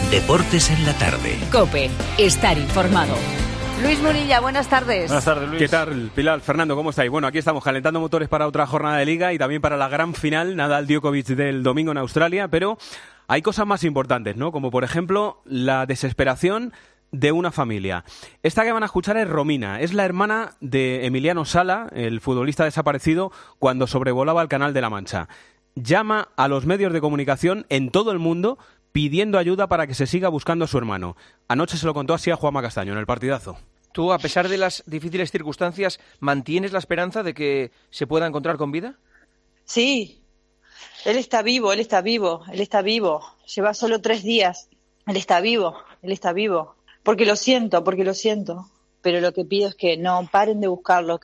Deportes en la tarde. COPE. Estar informado. Luis Murilla, buenas tardes. Buenas tardes, Luis. ¿Qué tal, Pilar? Fernando, ¿cómo estáis? Bueno, aquí estamos calentando motores para otra jornada de Liga y también para la gran final, Nadal Djokovic del domingo en Australia, pero hay cosas más importantes, ¿no? Como por ejemplo, la desesperación de una familia. Esta que van a escuchar es Romina, es la hermana de Emiliano Sala, el futbolista desaparecido cuando sobrevolaba el Canal de la Mancha. Llama a los medios de comunicación en todo el mundo pidiendo ayuda para que se siga buscando a su hermano. Anoche se lo contó así a Juanma Castaño en el partidazo. ¿Tú, a pesar de las difíciles circunstancias, mantienes la esperanza de que se pueda encontrar con vida? Sí, él está vivo. Lleva solo 3 días. Él está vivo. Porque lo siento. Pero lo que pido es que no paren de buscarlo,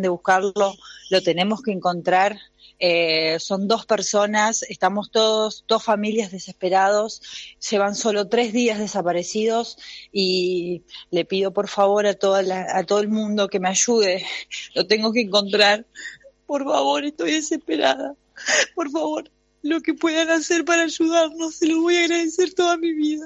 lo tenemos que encontrar. Son 2 personas, estamos todos, 2 familias desesperados, llevan solo 3 días desaparecidos y le pido por favor a todo el mundo que me ayude, lo tengo que encontrar, por favor, estoy desesperada, por favor, lo que puedan hacer para ayudarnos, se lo voy a agradecer toda mi vida.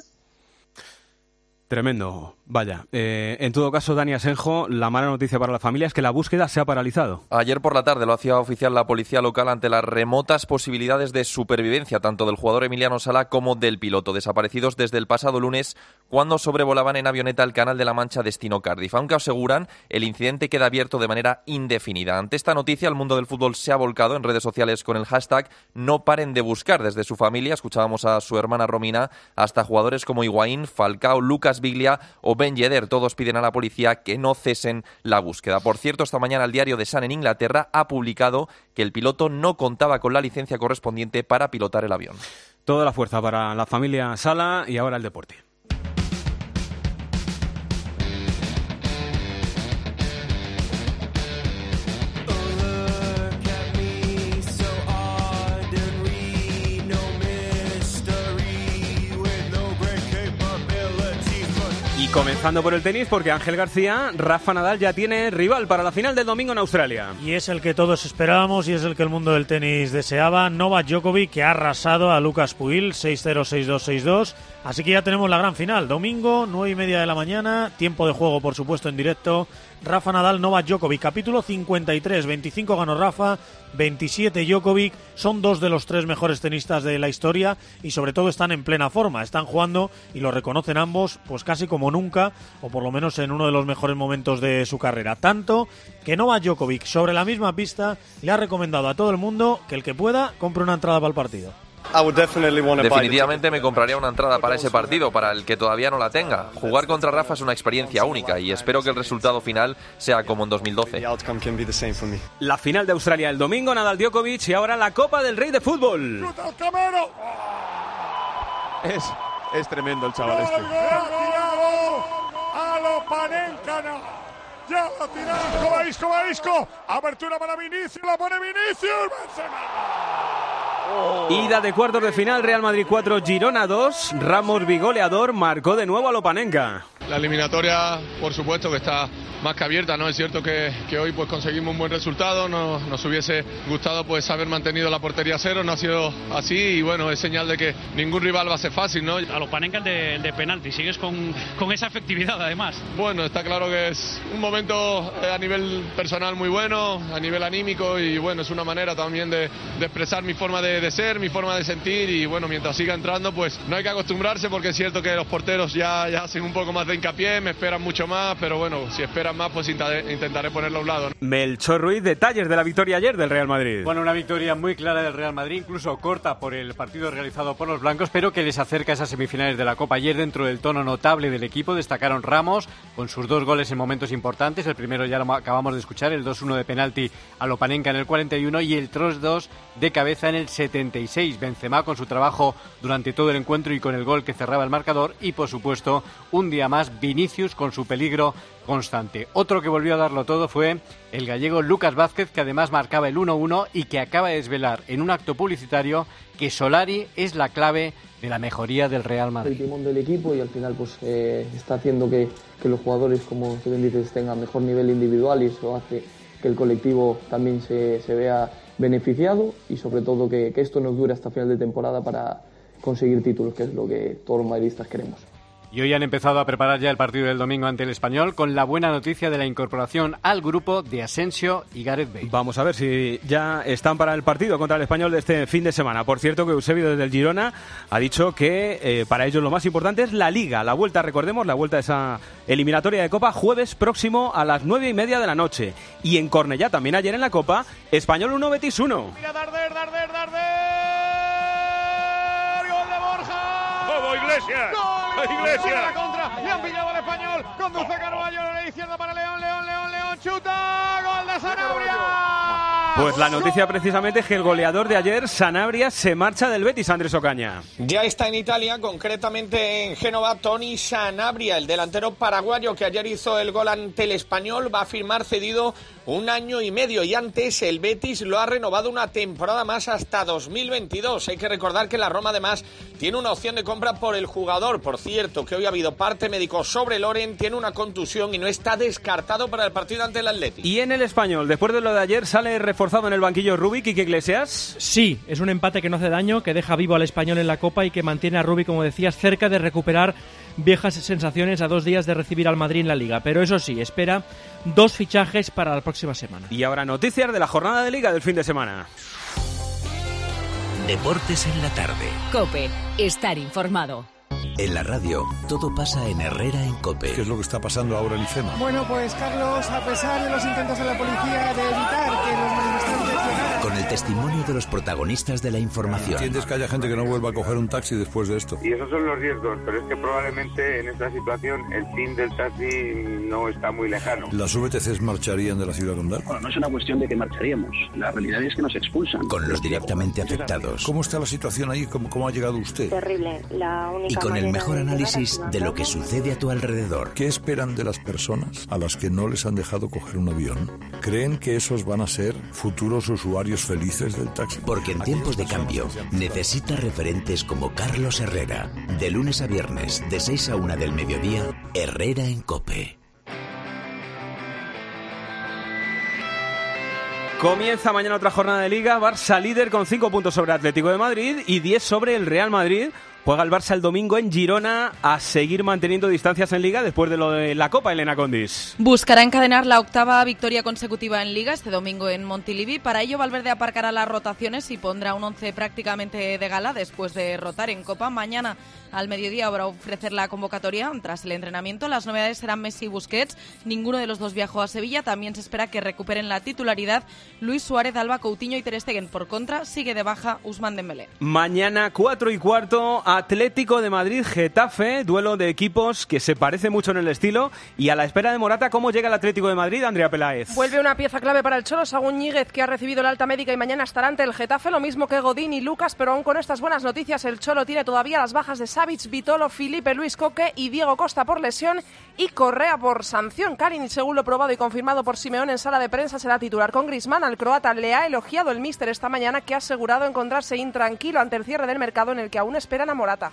Tremendo, vaya. En todo caso, Dani Asenjo, la mala noticia para la familia es que la búsqueda se ha paralizado. Ayer por la tarde lo hacía oficial la policía local ante las remotas posibilidades de supervivencia tanto del jugador Emiliano Sala como del piloto, desaparecidos desde el pasado lunes cuando sobrevolaban en avioneta el Canal de la Mancha destino Cardiff. Aunque aseguran, el incidente queda abierto de manera indefinida. Ante esta noticia, el mundo del fútbol se ha volcado en redes sociales con el hashtag No paren de buscar. Desde su familia, escuchábamos a su hermana Romina, hasta jugadores como Higuaín, Falcao, Lucas Biglia o Ben Yedder. Todos piden a la policía que no cesen la búsqueda. Por cierto, esta mañana el diario The Sun en Inglaterra ha publicado que el piloto no contaba con la licencia correspondiente para pilotar el avión. Toda la fuerza para la familia Sala y ahora el deporte. Comenzando por el tenis, porque Ángel García, Rafa Nadal ya tiene rival para la final del domingo en Australia. Y es el que todos esperábamos y es el que el mundo del tenis deseaba. Novak Djokovic, que ha arrasado a Lucas Pouille, 6-0, 6-2, 6-2. Así que ya tenemos la gran final. Domingo, 9:30 de la mañana. Tiempo de juego, por supuesto, en directo. Rafa Nadal, Novak Djokovic. Capítulo 53. 25 ganó Rafa, 27 Djokovic. Son 2 de los 3 mejores tenistas de la historia y sobre todo están en plena forma. Están jugando y lo reconocen ambos pues casi como nunca, o por lo menos en uno de los mejores momentos de su carrera. Tanto que Novak Djokovic, sobre la misma pista, le ha recomendado a todo el mundo que el que pueda compre una entrada para el partido. Definitivamente me compraría una entrada para ese partido, para el que todavía no la tenga. Jugar contra Rafa es una experiencia única y espero que el resultado final sea como en 2012. La final de Australia el domingo, Nadal Djokovic, y ahora la Copa del Rey de Fútbol. Es tremendo el chaval este. A lo Panenka, ya lo tira Isco, abertura para Vinicius, la pone Vinicius, Ida de cuartos de final, Real Madrid 4, Girona 2, Ramos bigoleador, marcó de nuevo a lo Panenka. La eliminatoria, por supuesto, que está más que abierta, ¿no? Es cierto que hoy pues conseguimos un buen resultado, nos hubiese gustado pues haber mantenido la portería a 0, no ha sido así y bueno, es señal de que ningún rival va a ser fácil, ¿no? A los Panenka el de penalti, sigues con esa efectividad además. Bueno, está claro que es un momento a nivel personal muy bueno, a nivel anímico y bueno, es una manera también de expresar mi forma de ser, mi forma de sentir y bueno, mientras siga entrando pues no hay que acostumbrarse porque es cierto que los porteros ya hacen un poco más de hincapié, me esperan mucho más, pero bueno, si esperan más pues intentaré ponerlo a un lado, ¿no? Melchor Ruiz, detalles de la victoria ayer del Real Madrid. Bueno, una victoria muy clara del Real Madrid, incluso corta por el partido realizado por los blancos, pero que les acerca a esas semifinales de la Copa. Ayer, dentro del tono notable del equipo, destacaron Ramos con sus 2 goles en momentos importantes. El primero ya lo acabamos de escuchar, el 2-1 de penalti a lo Panenka en el 41 y el 3-2 de cabeza en el 76. Benzema con su trabajo durante todo el encuentro y con el gol que cerraba el marcador y, por supuesto, un día más Vinicius con su peligro constante. Otro que volvió a darlo todo fue el gallego Lucas Vázquez, que además marcaba el 1-1 y que acaba de desvelar en un acto publicitario que Solari es la clave de la mejoría del Real Madrid. El timón del equipo y al final pues está haciendo que los jugadores, como tú bien dices, tengan mejor nivel individual y eso hace que el colectivo también se vea beneficiado y sobre todo que esto nos dure hasta final de temporada para conseguir títulos, que es lo que todos los madridistas queremos. Y hoy han empezado a preparar ya el partido del domingo ante el Español con la buena noticia de la incorporación al grupo de Asensio y Gareth Bale. Vamos a ver si ya están para el partido contra el Español de este fin de semana. Por cierto, que Eusebio desde el Girona ha dicho que para ellos lo más importante es la Liga. La vuelta, recordemos, la vuelta a esa eliminatoria de Copa, jueves próximo a las 9:30 de la noche. Y en Cornellá, también ayer en la Copa, Español 1, Betis 1. Mira, Darder. ¡Gol de Borja! ¡Gol Iglesias! ¡Iglesias! La contra, le han pillado al Español, conduce Carballo a la izquierda para León, chuta, gol de Sanabria. Pues la noticia precisamente es que el goleador de ayer, Sanabria, se marcha del Betis, Andrés Ocaña. Ya está en Italia, concretamente en Génova, Tony Sanabria, el delantero paraguayo que ayer hizo el gol ante el Español, va a firmar cedido 1 año y medio y antes el Betis lo ha renovado una temporada más hasta 2022. Hay que recordar que la Roma además tiene una opción de compra por el jugador. Por cierto, que hoy ha habido parte médico sobre Loren, tiene una contusión y no está descartado para el partido ante el Atleti. Y en el Español, después de lo de ayer, ¿sale reforzado en el banquillo Rubik y Iglesias? Sí, es un empate que no hace daño, que deja vivo al Español en la Copa y que mantiene a Rubik, como decías, cerca de recuperar viejas sensaciones a 2 días de recibir al Madrid en la Liga. Pero eso sí, espera 2 fichajes para la próxima semana. Y ahora noticias de la jornada de Liga del fin de semana. Deportes en la tarde. COPE. Estar informado. En la radio, todo pasa en Herrera en COPE. ¿Qué es lo que está pasando ahora en IFEMA? Bueno, pues Carlos, a pesar de los intentos de la policía de evitar que los manifestantes llegaran... Con el testimonio de los protagonistas de la información. ¿Entiendes que haya gente que no vuelva a coger un taxi después de esto? Y esos son los riesgos, pero es que probablemente en esta situación el fin del taxi no está muy lejano. ¿Las VTCs marcharían de la ciudad condal? Bueno, no es una cuestión de que marcharíamos. La realidad es que nos expulsan. Con los directamente afectados. ¿Cómo está la situación ahí? ¿Cómo ha llegado usted? Terrible. La única y con el mejor análisis de lo que sucede a tu alrededor. ¿Qué esperan de las personas a las que no les han dejado coger un avión? ¿Creen que esos van a ser futuros usuarios felices del taxi? Porque en tiempos de cambio necesita referentes como Carlos Herrera. De lunes a viernes, de 6 a 1 del mediodía, Herrera en COPE. Comienza mañana otra jornada de Liga. Barça líder con 5 puntos sobre Atlético de Madrid y 10 sobre el Real Madrid. Juega el Barça el domingo en Girona a seguir manteniendo distancias en Liga después de lo de la Copa, Elena Condis. Buscará encadenar la 8ª victoria consecutiva en Liga este domingo en Montilivi. Para ello, Valverde aparcará las rotaciones y pondrá un 11 prácticamente de gala después de rotar en Copa. Mañana al mediodía habrá ofrecer la convocatoria tras el entrenamiento. Las novedades serán Messi y Busquets. Ninguno de los dos viajó a Sevilla. También se espera que recuperen la titularidad Luis Suárez, Alba, Coutinho y Ter Stegen. Por contra, sigue de baja Ousmane Dembélé. Mañana 4:15, Atlético de Madrid-Getafe, duelo de equipos que se parece mucho en el estilo. Y a la espera de Morata, ¿cómo llega el Atlético de Madrid, Andrea Peláez? Vuelve una pieza clave para el Cholo, Saúl Ñíguez, que ha recibido la alta médica y mañana estará ante el Getafe, lo mismo que Godín y Lucas, pero aún con estas buenas noticias el Cholo tiene todavía las bajas de Savic, Vitolo, Felipe, Luis Coque y Diego Costa por lesión y Correa por sanción. Kalinic, según lo probado y confirmado por Simeone en sala de prensa, será titular con Griezmann. Al croata le ha elogiado el míster esta mañana, que ha asegurado encontrarse intranquilo ante el cierre del mercado en el que aún esperan a Morata.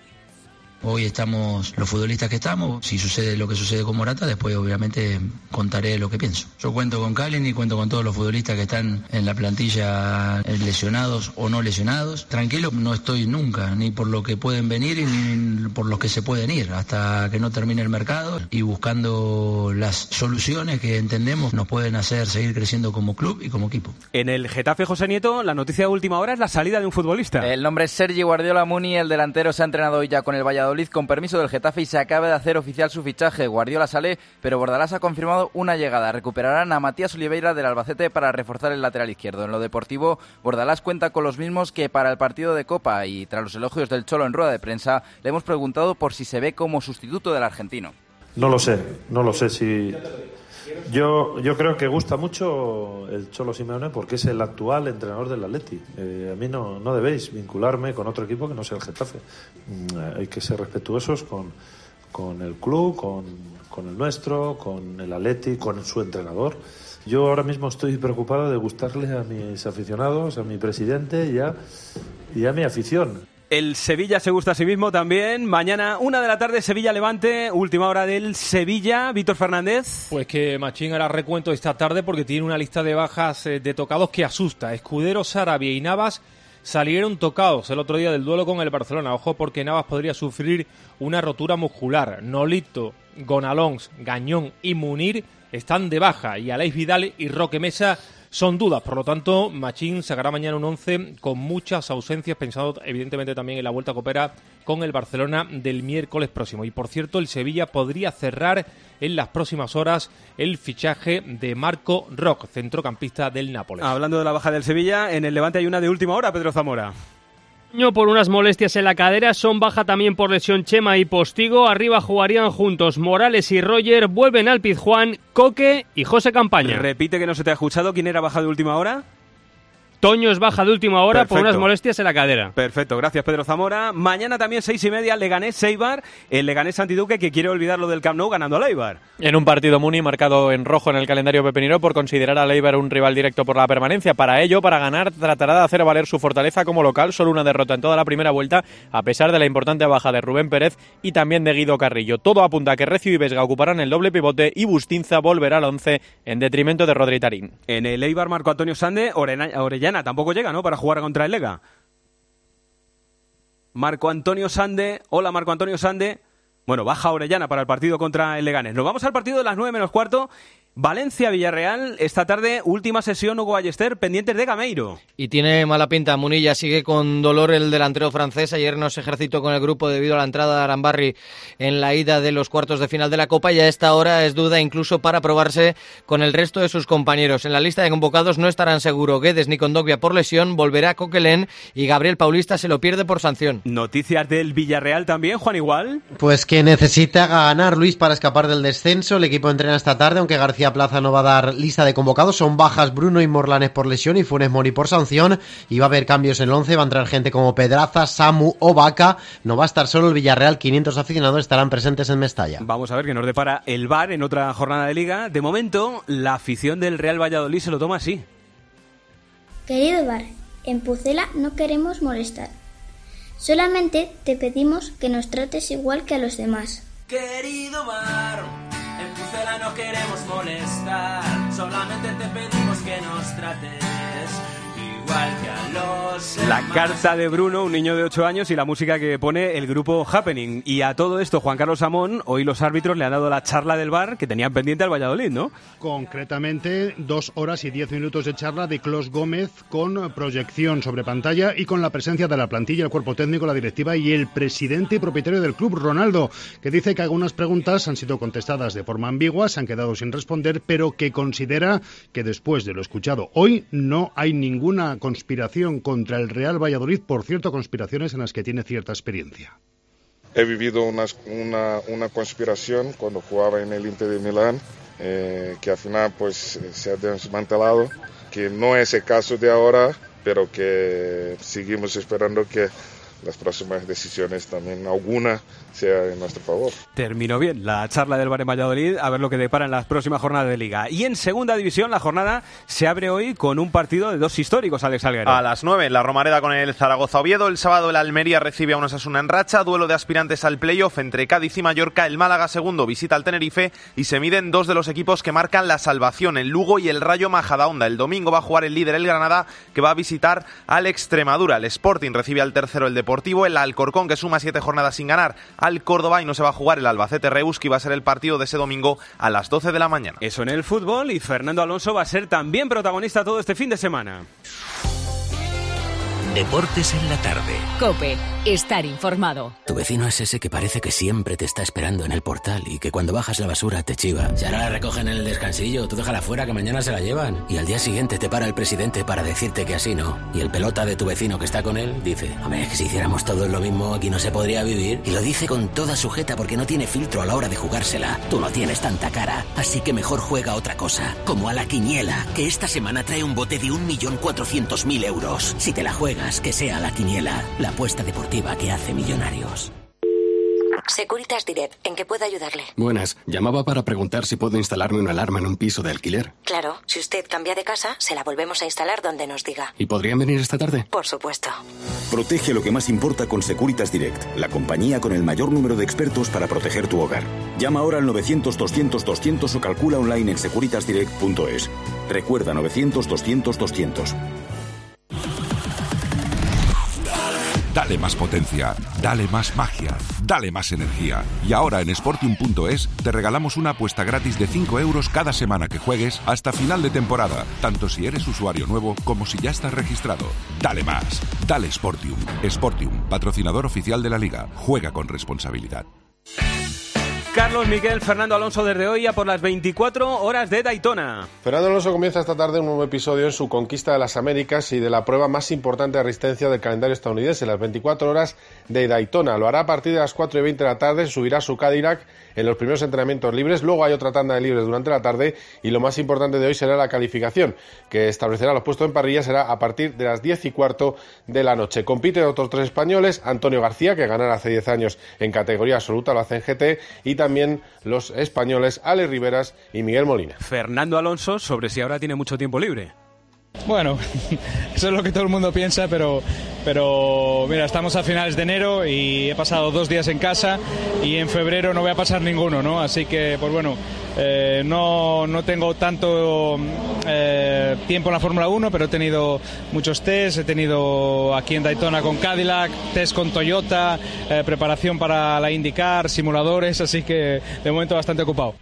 Hoy estamos los futbolistas que estamos. Si sucede lo que sucede con Morata, después obviamente contaré lo que pienso. Yo cuento con Kalinic y cuento con todos los futbolistas que están en la plantilla, lesionados o no lesionados. Tranquilo no estoy nunca, ni por lo que pueden venir ni por los que se pueden ir, hasta que no termine el mercado, y buscando las soluciones que entendemos nos pueden hacer seguir creciendo como club y como equipo. En el Getafe, José Nieto, la noticia de última hora es la salida de un futbolista. El nombre es Sergi Guardiola Muni, el delantero se ha entrenado hoy ya con el Valladolid con permiso del Getafe y se acaba de hacer oficial su fichaje. Guardiola sale, pero Bordalás ha confirmado una llegada. Recuperarán a Matías Oliveira del Albacete para reforzar el lateral izquierdo. En lo deportivo, Bordalás cuenta con los mismos que para el partido de Copa y tras los elogios del Cholo en rueda de prensa, le hemos preguntado por si se ve como sustituto del argentino. No lo sé si... Yo creo que gusta mucho el Cholo Simeone porque es el actual entrenador del Atleti. A mí no debéis vincularme con otro equipo que no sea el Getafe. Hay que ser respetuosos con el club, con el nuestro, con el Atleti, con su entrenador. Yo ahora mismo estoy preocupado de gustarle a mis aficionados, a mi presidente y a mi afición. El Sevilla se gusta a sí mismo también. Mañana 1 de la tarde, Sevilla-Levante, última hora del Sevilla. Víctor Fernández. Pues que Machín hará recuento esta tarde porque tiene una lista de bajas de tocados que asusta. Escudero, Sarabia y Navas salieron tocados el otro día del duelo con el Barcelona. Ojo, porque Navas podría sufrir una rotura muscular. Nolito, Gonalons, Gañón y Munir están de baja, y Aleix Vidal y Roque Mesa son dudas. Por lo tanto, Machín sacará mañana un 11 con muchas ausencias, pensando evidentemente también en la vuelta copera con el Barcelona del miércoles próximo. Y por cierto, el Sevilla podría cerrar en las próximas horas el fichaje de Marco Roch, centrocampista del Nápoles. Hablando de la baja del Sevilla, en el Levante hay una de última hora, Pedro Zamora. Por unas molestias en la cadera, son baja también por lesión Chema y Postigo. Arriba jugarían juntos Morales y Roger, vuelven al Pizjuán, Coque y José Campaña. Repite, que no se te ha escuchado, ¿quién era baja de última hora? Toño es baja de última hora. Perfecto. Por unas molestias en la cadera. Perfecto, gracias Pedro Zamora. Mañana también 6:30, Leganés-Eibar, el Leganés-Santiduque, que quiere olvidar lo del Camp Nou ganando al Eibar. En un partido Muni marcado en rojo en el calendario pepinero por considerar al Eibar un rival directo por la permanencia. Para ello, para ganar, tratará de hacer valer su fortaleza como local. Solo una derrota en toda la primera vuelta, a pesar de la importante baja de Rubén Pérez y también de Guido Carrillo. Todo apunta a que Recio y Vesga ocuparán el doble pivote y Bustinza volverá al 11 en detrimento de Rodri Tarín. En el Eibar, Marco Antonio Sande, Orellana tampoco llega, ¿no?, para jugar contra el Lega. Marco Antonio Sande. Hola, Marco Antonio Sande. Bueno, baja Orellana para el partido contra el Leganés. Nos vamos al partido de las 9:15. Valencia-Villarreal, esta tarde, última sesión, Hugo Ballester, pendientes de Gameiro. Y tiene mala pinta, Munilla, sigue con dolor el delantero francés. Ayer no se ejercitó con el grupo debido a la entrada de Arambarri en la ida de los cuartos de final de la Copa, y a esta hora es duda incluso para probarse con el resto de sus compañeros. En la lista de convocados no estarán seguro Guedes ni Kondogbia por lesión, volverá Coquelin y Gabriel Paulista se lo pierde por sanción. Noticias del Villarreal también, Juan Igual. Pues que necesita ganar, Luis, para escapar del descenso. El equipo entrena esta tarde, aunque García Plaza no va a dar lista de convocados. Son bajas Bruno y Morlanes por lesión y Funes Mori por sanción, y va a haber cambios en el 11. Va a entrar gente como Pedraza, Samu o Vaca. No va a estar solo el Villarreal. 500 aficionados estarán presentes en Mestalla. Vamos a ver qué nos depara el VAR en otra jornada de Liga. De momento, la afición del Real Valladolid se lo toma así. Querido VAR, en Pucela no queremos molestar. Solamente te pedimos que nos trates igual que a los demás. Querido VAR, en Pucela no queremos molestar, solamente te pedimos que nos trates igual que a los demás. La carta de Bruno, un niño de 8 años, y la música que pone el grupo Happening. Y a todo esto, Juan Carlos Amón, hoy los árbitros le han dado la charla del VAR que tenían pendiente al Valladolid, ¿no? Concretamente, 2 horas y 10 minutos de charla de Clos Gómez, con proyección sobre pantalla y con la presencia de la plantilla, el cuerpo técnico, la directiva y el presidente y propietario del club, Ronaldo, que dice que algunas preguntas han sido contestadas de forma ambigua, se han quedado sin responder, pero que considera que después de lo escuchado hoy no hay ninguna conspiración contra el Real Valladolid, por cierto, conspiraciones en las que tiene cierta experiencia. He vivido una conspiración cuando jugaba en el Inter de Milán, que al final pues se ha desmantelado, que no es el caso de ahora, pero que seguimos esperando que las próximas decisiones también alguna sea en nuestro favor. Terminó bien la charla del VAR en Valladolid, a ver lo que depara en las próximas jornadas de Liga. Y en segunda división, la jornada se abre hoy con un partido de 2 históricos, Alex Alguero. A las 9, la Romareda con el Zaragoza Oviedo. El sábado el Almería recibe a un Osasuna en racha, duelo de aspirantes al playoff entre Cádiz y Mallorca. El Málaga segundo visita al Tenerife y se miden 2 de los equipos que marcan la salvación, el Lugo y el Rayo Majadahonda. El domingo va a jugar el líder, el Granada, que va a visitar al Extremadura. El Sporting recibe al tercero, el Deportivo. El Alcorcón, que suma 7 jornadas sin ganar, al Córdoba, y no se va a jugar el Albacete Reus, que va a ser el partido de ese domingo a las 12 de la mañana. Eso en el fútbol, y Fernando Alonso va a ser también protagonista todo este fin de semana. Deportes en la tarde. COPE. Estar informado. Tu vecino es ese que parece que siempre te está esperando en el portal y que cuando bajas la basura te chiva. Si ahora la recogen en el descansillo, tú déjala fuera que mañana se la llevan. Y al día siguiente te para el presidente para decirte que así no. Y el pelota de tu vecino que está con él dice: hombre, que si hiciéramos todos lo mismo aquí no se podría vivir. Y lo dice con toda sujeta porque no tiene filtro a la hora de jugársela. Tú no tienes tanta cara, así que mejor juega a otra cosa. Como a la quiniela, que esta semana trae un bote de 1.400.000 euros. Si te la juegas, que sea la quiniela, la apuesta deportiva que hace millonarios. Securitas Direct, ¿en qué puedo ayudarle? Buenas, llamaba para preguntar si puedo instalarme una alarma en un piso de alquiler. Claro, si usted cambia de casa, se la volvemos a instalar donde nos diga. ¿Y podrían venir esta tarde? Por supuesto. Protege lo que más importa con Securitas Direct, la compañía con el mayor número de expertos para proteger tu hogar. Llama ahora al 900-200-200 o calcula online en securitasdirect.es. Recuerda, 900-200-200. Dale más potencia, dale más magia, dale más energía. Y ahora en Sportium.es te regalamos una apuesta gratis de 5 euros cada semana que juegues hasta final de temporada, tanto si eres usuario nuevo como si ya estás registrado. Dale más, dale Sportium. Sportium, patrocinador oficial de la Liga. Juega con responsabilidad. Carlos Miguel Fernando Alonso desde hoy a por las 24 horas de Daytona. Fernando Alonso comienza esta tarde un nuevo episodio en su conquista de las Américas y de la prueba más importante de resistencia del calendario estadounidense, las 24 horas de Daytona. Lo hará a partir de las 4:20 de la tarde, subirá su Cadillac en los primeros entrenamientos libres, luego hay otra tanda de libres durante la tarde y lo más importante de hoy será la calificación, que establecerá los puestos en parrilla, será a partir de las 10:15 de la noche. Compiten otros 3 españoles, Antonio García, que ganara hace 10 años en categoría absoluta, lo hace en GT, y también los españoles Alex Riveras y Miguel Molina. Fernando Alonso, sobre si ahora tiene mucho tiempo libre. Bueno, eso es lo que todo el mundo piensa, pero mira, estamos a finales de enero y he pasado 2 días en casa y en febrero no voy a pasar ninguno, ¿no? Así que, pues bueno, no tengo tanto tiempo en la Fórmula 1, pero he tenido muchos tests, he tenido aquí en Daytona con Cadillac, test con Toyota, preparación para la IndyCar, simuladores, así que de momento bastante ocupado.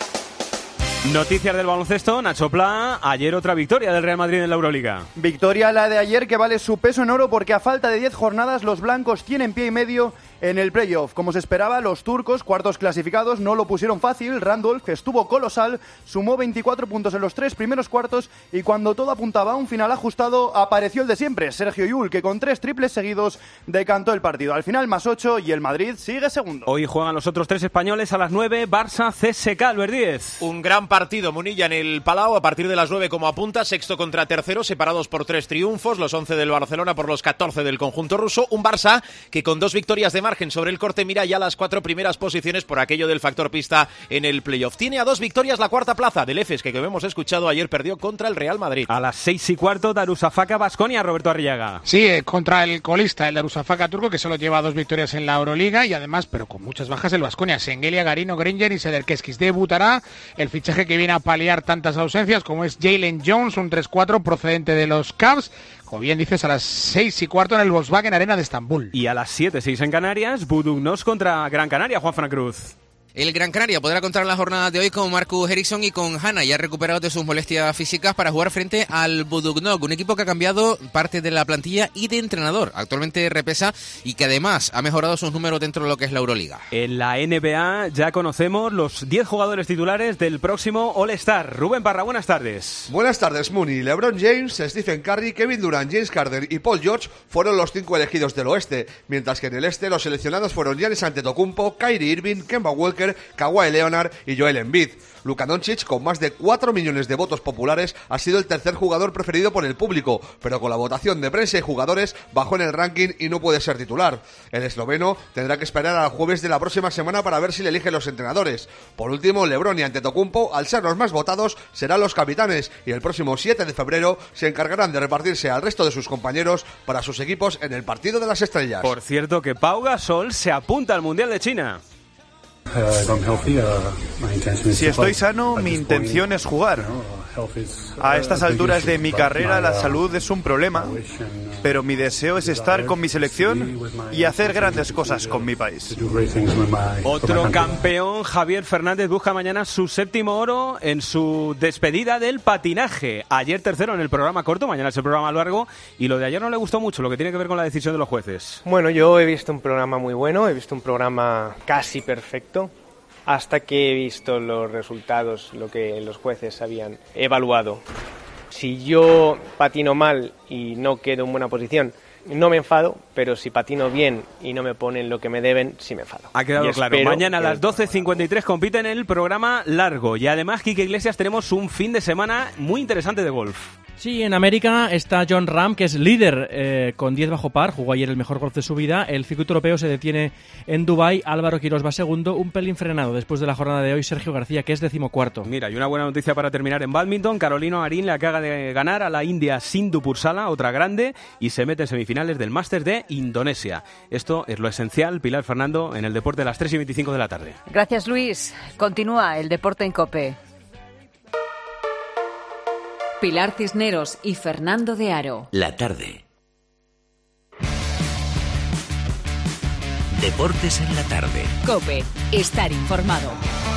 Noticias del baloncesto, Nacho Pla, ayer otra victoria del Real Madrid en la Euroliga. Victoria la de ayer que vale su peso en oro porque a falta de 10 jornadas los blancos tienen pie y medio en el playoff. Como se esperaba, los turcos, cuartos clasificados, no lo pusieron fácil. Randolph, que estuvo colosal, sumó 24 puntos en los 3 primeros cuartos y cuando todo apuntaba a un final ajustado, apareció el de siempre, Sergio Llull, que con 3 triples seguidos decantó el partido. Al final +8 y el Madrid sigue segundo. Hoy juegan los otros 3 españoles a las 9, Barça, CSK, Albert Díez. Un gran partido, Munilla, en el Palau, a partir de las 9 como apunta, sexto contra tercero, separados por 3 triunfos, los 11 del Barcelona por los 14 del conjunto ruso. Un Barça que con 2 victorias de margen sobre el corte mira ya las 4 primeras posiciones por aquello del factor pista en el playoff. Tiene a 2 victorias la cuarta plaza del EFES, que como hemos escuchado ayer perdió contra el Real Madrid. A las 6:15, Darusafaka, Baskonia, Roberto Arriaga. Sí, contra el colista, el Darusafaka turco, que solo lleva 2 victorias en la Euroliga y además, pero con muchas bajas, el Baskonia. Sengelia, Garino, Granger y Sederkeskis. Debutará el fichaje que viene a paliar tantas ausencias como es Jalen Jones, un 3-4 procedente de los Cavs. Como bien dices, a las 6:15 en el Volkswagen Arena de Estambul. Y a las 7:06 en Canarias, Budugnos contra Gran Canaria, Juan Fran Cruz. El Gran Canaria podrá contar la jornada de hoy con Marcus Eriksson y con Hanna, ya recuperados de sus molestias físicas, para jugar frente al Budugnok, un equipo que ha cambiado parte de la plantilla y de entrenador. Actualmente repesa y que además ha mejorado sus números dentro de lo que es la Euroliga. En la NBA ya conocemos los 10 jugadores titulares del próximo All-Star. Rubén Parra, buenas tardes. Buenas tardes, Muni. LeBron James, Stephen Curry, Kevin Durant, James Harden y Paul George fueron los 5 elegidos del oeste, mientras que en el este los seleccionados fueron Giannis Antetokounmpo, Kyrie Irving, Kemba Walker, Kawhi Leonard y Joel Embiid. Luka Doncic, con más de 4 millones de votos populares, ha sido el tercer jugador preferido por el público, pero con la votación de prensa y jugadores bajó en el ranking y no puede ser titular. El esloveno tendrá que esperar al jueves de la próxima semana para ver si le eligen los entrenadores. Por último, LeBron y Antetokounmpo, al ser los más votados, serán los capitanes y el próximo 7 de febrero se encargarán de repartirse al resto de sus compañeros para sus equipos en el partido de las estrellas. Por cierto que Pau Gasol se apunta al Mundial de China. Si estoy sano, mi intención es jugar. A estas alturas de mi carrera la salud es un problema, pero mi deseo es estar con mi selección y hacer grandes cosas con mi país. Otro campeón, Javier Fernández, busca mañana su 7º oro en su despedida del patinaje. Ayer tercero en el programa corto, mañana es el programa largo, y lo de ayer no le gustó mucho, lo que tiene que ver con la decisión de los jueces. Bueno, yo he visto un programa muy bueno, he visto un programa casi perfecto, hasta que he visto los resultados, lo que los jueces habían evaluado. Si yo patino mal y no quedo en buena posición, no me enfado, pero si patino bien y no me ponen lo que me deben, sí me enfado. Ha quedado claro. Mañana a las 12:53 compiten en el programa largo. Y además, Quique Iglesias, tenemos un fin de semana muy interesante de golf. Sí, en América está Jon Rahm, que es líder con 10 bajo par, jugó ayer el mejor golf de su vida. El circuito europeo se detiene en Dubái, Álvaro Quirós va segundo, un pelín frenado después de la jornada de hoy Sergio García, que es 14º. Mira, y una buena noticia para terminar en bádminton, Carolina Marín le acaba de ganar a la India Sindhu Pursala, otra grande, y se mete en semifinales del Masters de Indonesia. Esto es lo esencial, Pilar Fernando, en el deporte de las 3:25 de la tarde. Gracias, Luis. Continúa el deporte en COPE. Pilar Cisneros y Fernando de Aro. La tarde. Deportes en la tarde. COPE. Estar informado.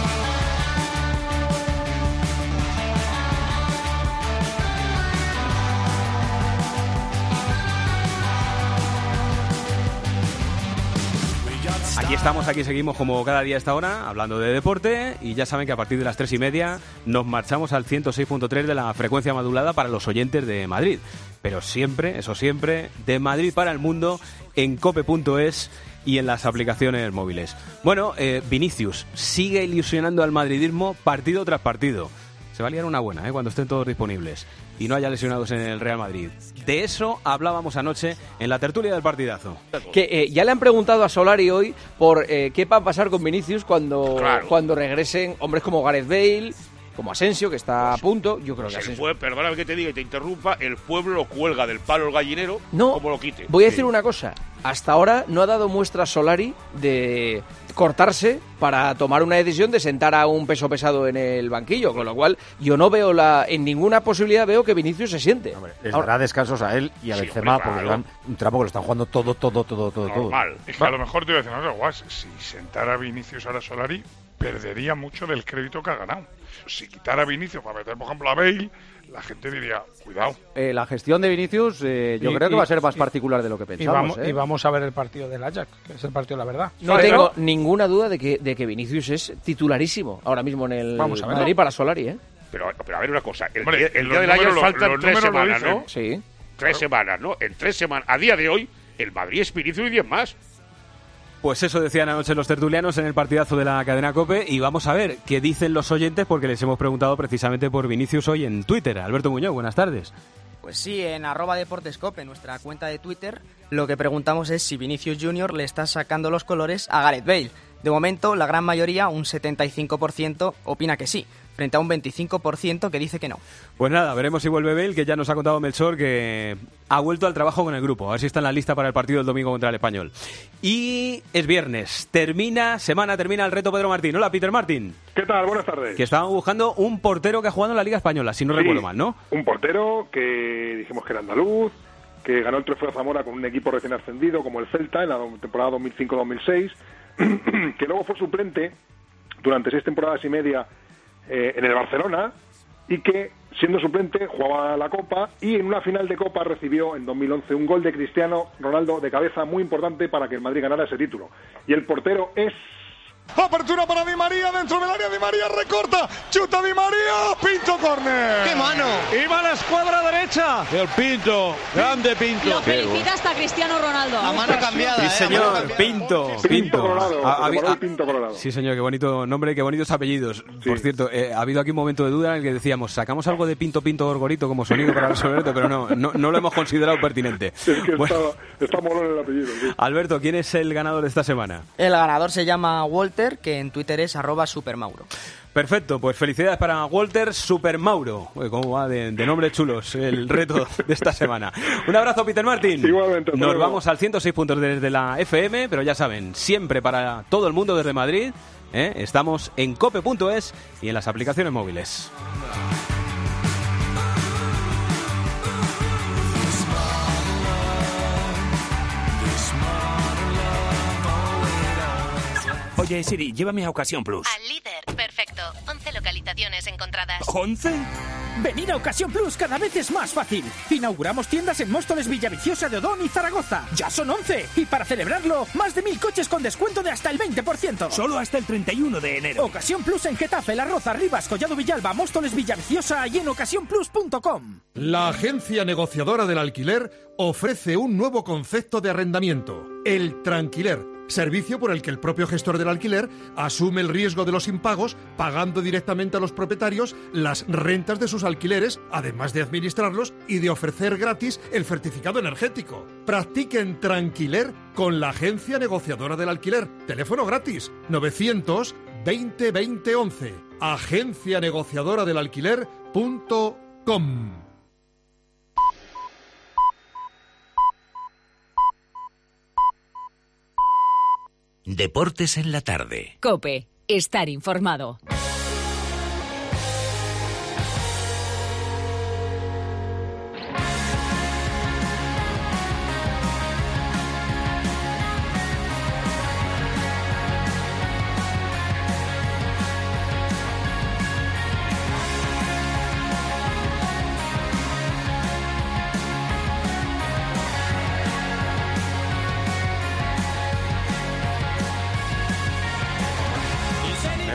Aquí seguimos como cada día a esta hora, hablando de deporte, y ya saben que a partir de las 3:30 nos marchamos al 106.3 de la frecuencia modulada para los oyentes de Madrid. Pero siempre, eso siempre, de Madrid para el mundo en cope.es y en las aplicaciones móviles. Bueno, Vinicius sigue ilusionando al madridismo partido tras partido. Se va a liar una buena, cuando estén todos disponibles y no haya lesionados en el Real Madrid. De eso hablábamos anoche en la tertulia del partidazo. Que ya le han preguntado a Solari hoy por qué va a pasar con Vinicius cuando regresen hombres como Gareth Bale, como Asensio, que está a punto. Yo creo que Asensio... Perdóname que te diga y te interrumpa, el pueblo lo cuelga del palo el gallinero como lo quite. Voy a decir una cosa. Hasta ahora no ha dado muestras Solari de cortarse para tomar una decisión de sentar a un peso pesado en el banquillo, con lo cual yo no veo en ninguna posibilidad veo que Vinicius se siente. Les dará descansos a él y a Benzema, porque llevan un tramo que lo están jugando todo. Normal. Es que a lo mejor te voy a decir una cosa, si sentara a Vinicius ahora Solari, perdería mucho del crédito que ha ganado. Si quitara a Vinicius para meter, por ejemplo, a Bale, la gente diría, cuidado. La gestión de Vinicius yo creo que va a ser más particular de lo que pensamos. Y vamos a ver el partido del Ajax, que es el partido de la verdad. No tengo ninguna duda de que Vinicius es titularísimo ahora mismo en el Madrid para Solari, ¿eh? Pero a ver una cosa, el día del Ajax faltan 3 semanas, ¿no? Sí. 3 semanas, ¿no? En 3 semanas, a día de hoy, el Madrid es Vinicius y 10 más. Pues eso decían anoche los tertulianos en el partidazo de la cadena COPE, y vamos a ver qué dicen los oyentes, porque les hemos preguntado precisamente por Vinicius hoy en Twitter. Alberto Muñoz, buenas tardes. Pues sí, en @deportescope, nuestra cuenta de Twitter, lo que preguntamos es si Vinicius Junior le está sacando los colores a Gareth Bale. De momento, la gran mayoría, un 75%, opina que sí, frente a un 25% que dice que no. Pues nada, veremos si vuelve Bale, que ya nos ha contado Melchor que ha vuelto al trabajo con el grupo. A ver si está en la lista para el partido del domingo contra el Español. Y es viernes, termina el reto Pedro Martín. Hola, Peter Martín. ¿Qué tal? Buenas tardes. Que estaban buscando un portero que ha jugado en la Liga Española, si no recuerdo mal, ¿no? Un portero que dijimos que era andaluz, que ganó el Trofeo Zamora con un equipo recién ascendido como el Celta en la temporada 2005-2006, que luego fue suplente durante 6 temporadas y media en el Barcelona, y que siendo suplente jugaba la Copa, y en una final de Copa recibió en 2011 un gol de Cristiano Ronaldo de cabeza muy importante para que el Madrid ganara ese título. Y el portero es... Apertura para Di María, dentro del área Di María recorta, chuta Di María, Pinto córner. ¡Qué mano! Y va a la escuadra derecha. El Pinto, grande Pinto. Lo felicita hasta Cristiano Ronaldo. A mano cambiada. Sí, señor, Pinto. Pinto Colorado. Sí, señor, qué bonito nombre, qué bonitos apellidos. Sí. Por cierto, ha habido aquí un momento de duda en el que decíamos, sacamos algo de Pinto Gorgorito como sonido para resolverte, pero no lo hemos considerado pertinente. Es que está molón el apellido. Sí. Alberto, ¿quién es el ganador de esta semana? El ganador se llama Walter, que en Twitter es @supermauro. Perfecto, pues felicidades para Walter Supermauro. ¿Cómo va de nombres chulos el reto de esta semana? Un abrazo, Peter Martin. Igualmente. Nos vamos al 106.3 de la FM, pero ya saben, siempre para todo el mundo desde Madrid, estamos en cope.es y en las aplicaciones móviles. Oye, Siri, llévame a Ocasión Plus. Al líder, perfecto. 11 localizaciones encontradas. ¿11? Venir a Ocasión Plus cada vez es más fácil. Inauguramos tiendas en Móstoles, Villaviciosa de Odón y Zaragoza. Ya son 11. Y para celebrarlo, más de 1000 coches con descuento de hasta el 20%. Solo hasta el 31 de enero. Ocasión Plus en Getafe, La Roza, Rivas, Collado Villalba, Móstoles, Villaviciosa y en ocasiónplus.com. La agencia negociadora del alquiler ofrece un nuevo concepto de arrendamiento, el tranquiler. Servicio por el que el propio gestor del alquiler asume el riesgo de los impagos, pagando directamente a los propietarios las rentas de sus alquileres, además de administrarlos y de ofrecer gratis el certificado energético. Practiquen tranquiler con la agencia negociadora del alquiler. Teléfono gratis 900 20 20 11. Agencia negociadora del alquiler.com. Deportes en la tarde. COPE. Estar informado.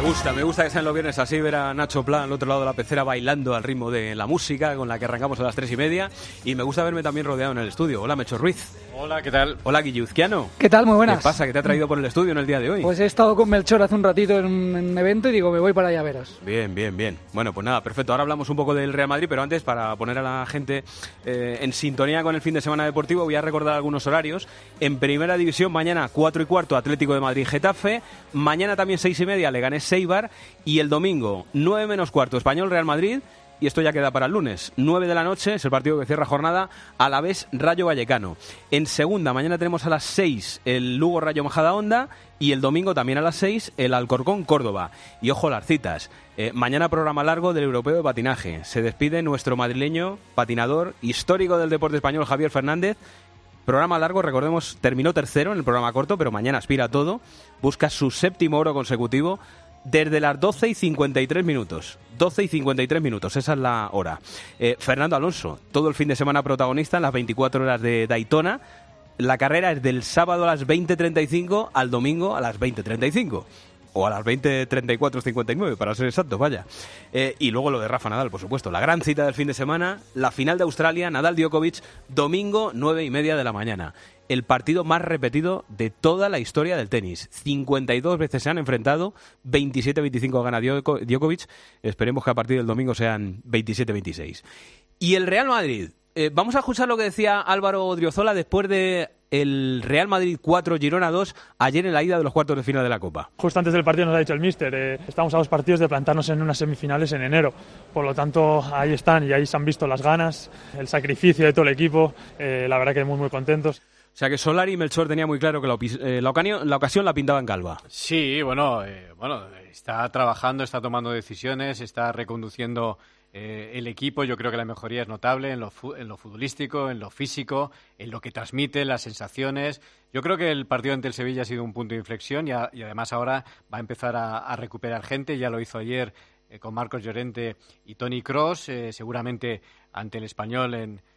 Me gusta que sean los viernes así, ver a Nacho Plan al otro lado de la pecera bailando al ritmo de la música con la que arrancamos a las 3:30. Y me gusta verme también rodeado en el estudio. Hola, Melchor Ruiz. Hola, ¿qué tal? Hola, Guilluzquiano. ¿Qué tal? Muy buenas. ¿Qué pasa? ¿Qué te ha traído por el estudio en el día de hoy? Pues he estado con Melchor hace un ratito en un evento y digo, me voy para allá a veros. Bien. Bueno, pues nada, perfecto. Ahora hablamos un poco del Real Madrid, pero antes, para poner a la gente en sintonía con el fin de semana deportivo, voy a recordar algunos horarios. En Primera División, mañana 4:15, Atlético de Madrid-Getafe. Mañana también 6:30, Leganés-Seibar. Y el domingo, 9:15, Español-Real Madrid. Y esto ya queda para el lunes. 9 de la noche es el partido que cierra jornada, Alavés-Rayo Vallecano. En segunda, mañana tenemos a las 6 el Lugo-Rayo Majadahonda y el domingo también a las 6 el Alcorcón-Córdoba. Y ojo las citas. Mañana programa largo del Europeo de Patinaje. Se despide nuestro madrileño, patinador, histórico del deporte español, Javier Fernández. Programa largo, recordemos, terminó tercero en el programa corto, pero mañana aspira a todo. Busca su 7º oro consecutivo. Desde las 12:53 minutos. 12:53 minutos, esa es la hora. Fernando Alonso, todo el fin de semana protagonista en las 24 horas de Daytona. La carrera es del sábado a las 20:35 al domingo a las 20:35. O a las 20:34:59, para ser exactos, vaya. Y luego lo de Rafa Nadal, por supuesto. La gran cita del fin de semana, la final de Australia, Nadal-Djokovic, domingo 9:30 de la mañana. El partido más repetido de toda la historia del tenis. 52 veces se han enfrentado, 27-25 gana Djokovic. Esperemos que a partir del domingo sean 27-26. Y el Real Madrid. Vamos a escuchar lo que decía Álvaro Odriozola después de el Real Madrid 4, Girona 2, ayer en la ida de los cuartos de final de la Copa. Justo antes del partido nos ha dicho el míster, estamos a 2 partidos de plantarnos en unas semifinales en enero. Por lo tanto, ahí están y ahí se han visto las ganas, el sacrificio de todo el equipo. La verdad que muy contentos. O sea que Solari y Melchor tenía muy claro que la ocasión la pintaban calva. Sí, bueno, está trabajando, está tomando decisiones, está reconduciendo el equipo. Yo creo que la mejoría es notable en lo futbolístico, en lo físico, en lo que transmite, las sensaciones. Yo creo que el partido ante el Sevilla ha sido un punto de inflexión y además ahora va a empezar a recuperar gente. Ya lo hizo ayer con Marcos Llorente y Toni Kroos. Seguramente ante el Español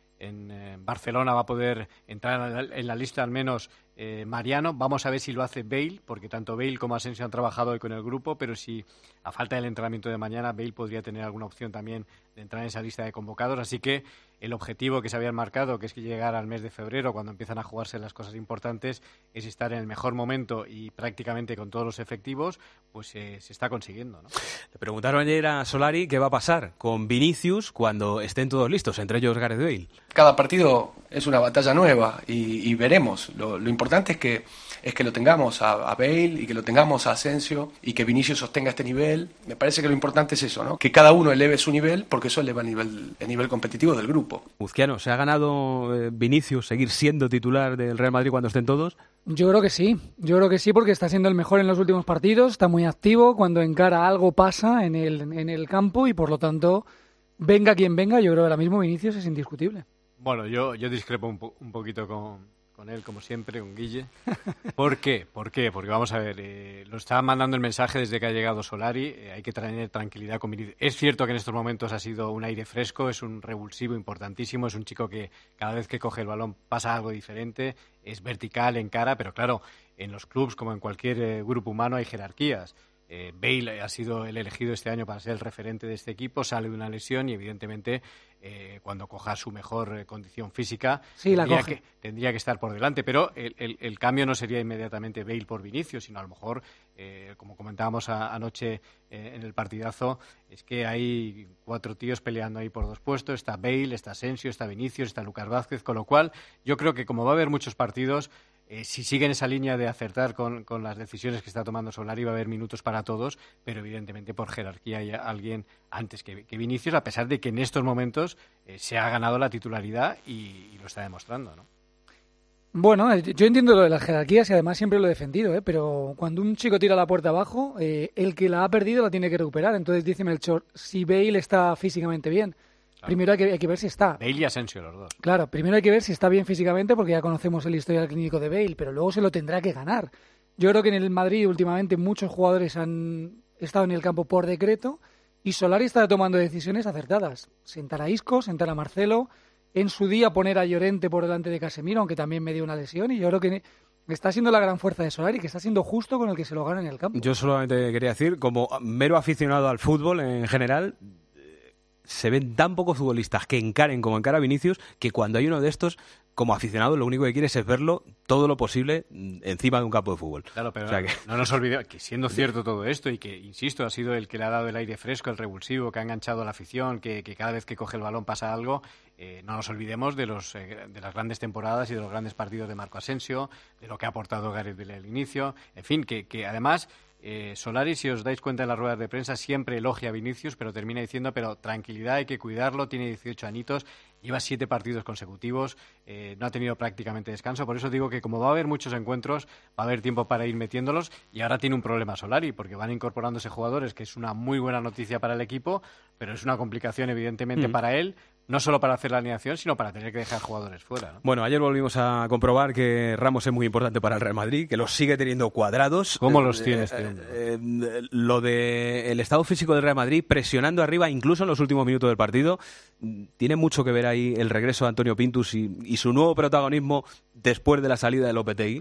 en Barcelona va a poder entrar en la lista al menos Mariano. Vamos a ver si lo hace Bale, porque tanto Bale como Asensio han trabajado hoy con el grupo, pero si a falta del entrenamiento de mañana Bale podría tener alguna opción también de entrar en esa lista de convocados. Así que el objetivo que se habían marcado, que es que llegar al mes de febrero, cuando empiezan a jugarse las cosas importantes, es estar en el mejor momento y prácticamente con todos los efectivos, pues se está consiguiendo, ¿no? Le preguntaron ayer a Solari qué va a pasar con Vinicius cuando estén todos listos, entre ellos Gareth Bale. Cada partido es una batalla nueva y veremos. Lo importante es que lo tengamos a Bale y que lo tengamos a Asensio y que Vinicius sostenga este nivel. Me parece que lo importante es eso, ¿no? Que cada uno eleve su nivel, porque eso eleva el nivel competitivo del grupo. Uzquiano, ¿se ha ganado Vinicius seguir siendo titular del Real Madrid cuando estén todos? Yo creo que sí, porque está siendo el mejor en los últimos partidos, está muy activo, cuando encara algo pasa en el campo y por lo tanto, venga quien venga, yo creo que ahora mismo Vinicius es indiscutible. Bueno, yo discrepo un poquito con él, como siempre, con Guille. ¿Por qué? Porque vamos a ver, lo estaba mandando el mensaje desde que ha llegado Solari, hay que tener tranquilidad con Vinicius. Es cierto que en estos momentos ha sido un aire fresco, es un revulsivo importantísimo, es un chico que cada vez que coge el balón pasa algo diferente, es vertical, encara, pero claro, en los clubs como en cualquier grupo humano hay jerarquías. Bale ha sido el elegido este año para ser el referente de este equipo, sale de una lesión y evidentemente cuando coja su mejor condición física tendría que estar por delante, pero el cambio no sería inmediatamente Bale por Vinicius, sino a lo mejor, como comentábamos anoche en el partidazo, es que hay 4 tíos peleando ahí por 2 puestos, está Bale, está Asensio, está Vinicius, está Lucas Vázquez, con lo cual yo creo que como va a haber muchos partidos, si siguen esa línea de acertar con las decisiones que está tomando Solari, va a haber minutos para todos, pero evidentemente por jerarquía hay alguien antes que Vinicius, a pesar de que en estos momentos se ha ganado la titularidad y lo está demostrando, ¿no? Bueno, yo entiendo lo de las jerarquías y además siempre lo he defendido, pero cuando un chico tira la puerta abajo, el que la ha perdido la tiene que recuperar. Entonces dice Melchor, si Bale está físicamente bien, claro. Primero hay que ver si está. Bale y Asensio, los dos. Claro, primero hay que ver si está bien físicamente porque ya conocemos el historial clínico de Bale, pero luego se lo tendrá que ganar. Yo creo que en el Madrid últimamente muchos jugadores han estado en el campo por decreto y Solari está tomando decisiones acertadas. Sentar a Isco, sentar a Marcelo, en su día poner a Llorente por delante de Casemiro, aunque también me dio una lesión, y yo creo que Está siendo la gran fuerza de Solari, que está siendo justo con el que se lo gana en el campo. Yo solamente quería decir, como mero aficionado al fútbol en general, se ven tan pocos futbolistas que encaren como encara Vinicius, que cuando hay uno de estos, como aficionado, lo único que quieres es verlo todo lo posible encima de un campo de fútbol. Claro, pero o sea que... no nos olvidemos que siendo cierto todo esto y que, insisto, ha sido el que le ha dado el aire fresco, el revulsivo, que ha enganchado a la afición, que cada vez que coge el balón pasa algo, no nos olvidemos de las grandes temporadas y de los grandes partidos de Marco Asensio, de lo que ha aportado Gareth Bale al inicio, en fin, que además... Solari, si os dais cuenta en las ruedas de prensa, siempre elogia a Vinicius, pero termina diciendo, pero tranquilidad, hay que cuidarlo, tiene 18 añitos, lleva 7 partidos consecutivos, no ha tenido prácticamente descanso, por eso digo que como va a haber muchos encuentros, va a haber tiempo para ir metiéndolos, y ahora tiene un problema Solari, porque van incorporándose jugadores, que es una muy buena noticia para el equipo, pero es una complicación evidentemente para él, no solo para hacer la alineación, sino para tener que dejar jugadores fuera, ¿no? Bueno, ayer volvimos a comprobar que Ramos es muy importante para el Real Madrid, que los sigue teniendo cuadrados. ¿Cómo los tiene este hombre? Lo del estado físico del Real Madrid, presionando arriba, incluso en los últimos minutos del partido, tiene mucho que ver ahí el regreso de Antonio Pintus y su nuevo protagonismo después de la salida de Lopetegui.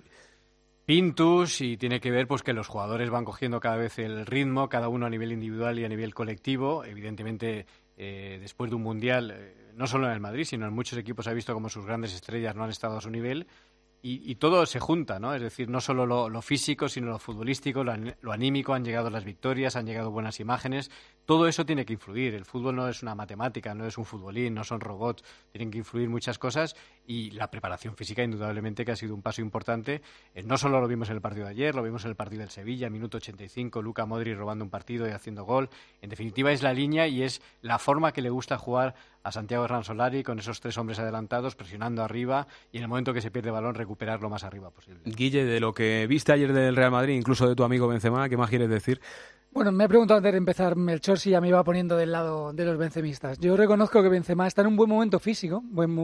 Pintus, y tiene que ver pues que los jugadores van cogiendo cada vez el ritmo, cada uno a nivel individual y a nivel colectivo. Evidentemente, después de un Mundial, no solo en el Madrid, sino en muchos equipos ha visto como sus grandes estrellas no han estado a su nivel. Y todo se junta, ¿no? Es decir, no solo lo físico, sino lo futbolístico, lo anímico, han llegado las victorias, han llegado buenas imágenes. Todo eso tiene que influir. El fútbol no es una matemática, no es un futbolín, no son robots. Tienen que influir muchas cosas y la preparación física, indudablemente, que ha sido un paso importante. No solo lo vimos en el partido de ayer, lo vimos en el partido del Sevilla, minuto 85, Luka Modric robando un partido y haciendo gol. En definitiva, es la línea y es la forma que le gusta jugar a Santiago Hernán Solari con esos 3 hombres adelantados, presionando arriba y en el momento que se pierde el balón recuperar lo más arriba posible. Guille, de lo que viste ayer del Real Madrid, incluso de tu amigo Benzema, ¿qué más quieres decir? Bueno, me he preguntado antes de empezar, Melchor, si ya me iba poniendo del lado de los bencemistas. Yo reconozco que Benzema está en un buen momento físico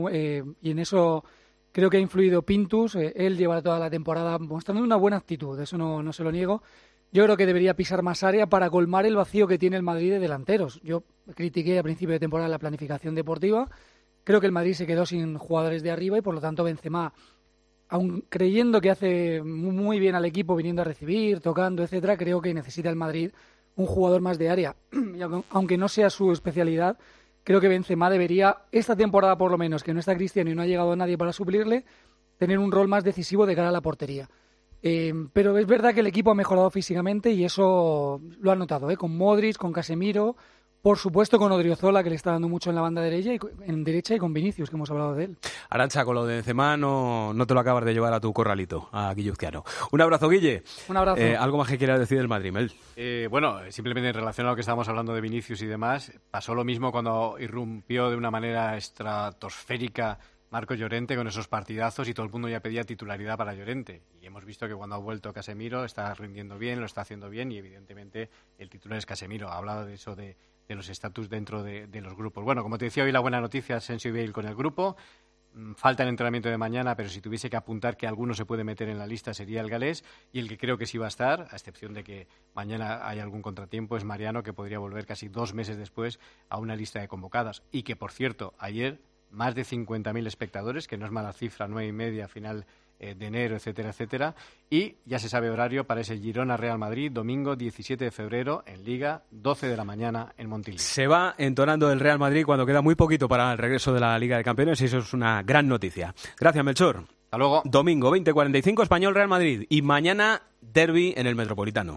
y en eso creo que ha influido Pintus. Él lleva toda la temporada mostrando una buena actitud, eso no se lo niego. Yo creo que debería pisar más área para colmar el vacío que tiene el Madrid de delanteros. Yo critiqué a principio de temporada la planificación deportiva. Creo que el Madrid se quedó sin jugadores de arriba y por lo tanto Benzema, aun creyendo que hace muy bien al equipo viniendo a recibir, tocando, etcétera, creo que necesita el Madrid un jugador más de área. Y aunque no sea su especialidad, creo que Benzema debería, esta temporada por lo menos, que no está Cristiano y no ha llegado nadie para suplirle, tener un rol más decisivo de cara a la portería. Pero es verdad que el equipo ha mejorado físicamente y eso lo han notado, con Modric, con Casemiro, por supuesto con Odriozola, que le está dando mucho en la banda derecha y con Vinicius, que hemos hablado de él. Arantxa, con lo de Benzema no te lo acabas de llevar a tu corralito, a Guilluzquiano. Un abrazo, Guille. Un abrazo. ¿Algo más que quieras decir del Madrid, Mel? Bueno, simplemente en relación a lo que estábamos hablando de Vinicius y demás, pasó lo mismo cuando irrumpió de una manera estratosférica Marco Llorente con esos partidazos y todo el mundo ya pedía titularidad para Llorente. Y hemos visto que cuando ha vuelto Casemiro está rindiendo bien, lo está haciendo bien y evidentemente el titular es Casemiro. Ha hablado de eso de los estatus dentro de los grupos. Bueno, como te decía hoy, la buena noticia, Asensio y Bale con el grupo. Falta el entrenamiento de mañana, pero si tuviese que apuntar que alguno se puede meter en la lista sería el galés, y el que creo que sí va a estar, a excepción de que mañana haya algún contratiempo, es Mariano, que podría volver casi 2 meses después a una lista de convocadas. Y que, por cierto, ayer más de 50.000 espectadores, que no es mala cifra, 9:30 a final de enero, etcétera, etcétera. Y ya se sabe horario para ese Girona-Real Madrid, domingo 17 de febrero en Liga, 12 de la mañana en Montilivi. Se va entonando el Real Madrid cuando queda muy poquito para el regreso de la Liga de Campeones y eso es una gran noticia. Gracias, Melchor. Hasta luego. Domingo 20:45, Español-Real Madrid. Y mañana, derbi en el Metropolitano.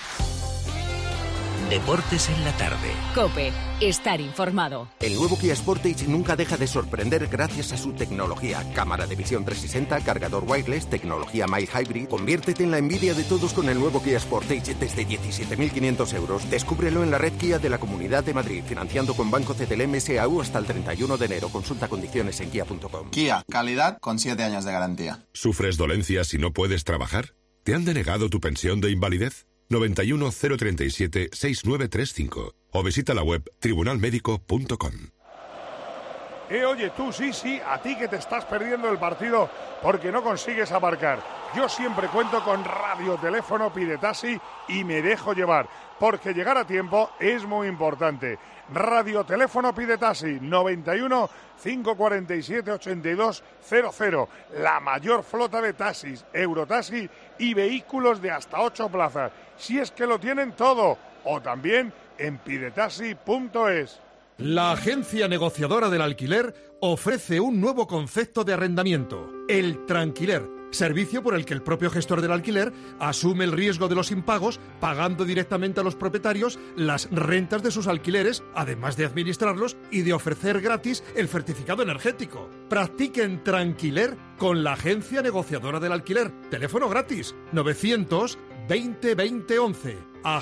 Deportes en la tarde. COPE. Estar informado. El nuevo Kia Sportage nunca deja de sorprender gracias a su tecnología. Cámara de visión 360, cargador wireless, tecnología mild hybrid. Conviértete en la envidia de todos con el nuevo Kia Sportage desde 17.500 euros. Descúbrelo en la red Kia de la Comunidad de Madrid, financiando con Banco CTLM SAU hasta el 31 de enero. Consulta condiciones en kia.com. Kia, calidad con 7 años de garantía. ¿Sufres dolencias y no puedes trabajar? ¿Te han denegado tu pensión de invalidez? 91 037 6935 o visita la web tribunalmedico.com. Oye, tú, sí, a ti que te estás perdiendo el partido porque no consigues aparcar. Yo siempre cuento con radioteléfono Pide Taxi y me dejo llevar, porque llegar a tiempo es muy importante. Radioteléfono Pide Taxi, 91 547 8200. La mayor flota de taxis, Eurotaxi y vehículos de hasta 8 plazas. Si es que lo tienen todo. O también en pidetaxi.es. La agencia negociadora del alquiler ofrece un nuevo concepto de arrendamiento, el tranquiler, servicio por el que el propio gestor del alquiler asume el riesgo de los impagos, pagando directamente a los propietarios las rentas de sus alquileres, además de administrarlos y de ofrecer gratis el certificado energético. Practiquen tranquiler con la agencia negociadora del alquiler. Teléfono gratis, 900 20 20 11.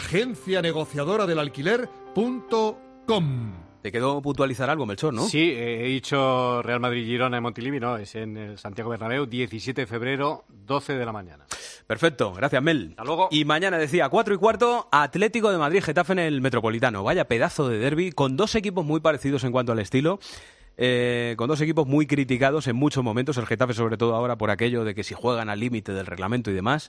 agencianegociadoradelalquiler.com. Te quedó puntualizar algo, Melchor, ¿no? Sí, he dicho Real Madrid-Girona en Montilivi, no, es en el Santiago Bernabéu, 17 de febrero, 12 de la mañana. Perfecto, gracias, Mel. Hasta luego. Y mañana, decía, 4:15, Atlético de Madrid-Getafe en el Metropolitano. Vaya pedazo de derbi, con dos equipos muy parecidos en cuanto al estilo. Con dos equipos muy criticados en muchos momentos, el Getafe sobre todo ahora por aquello de que si juegan al límite del reglamento y demás,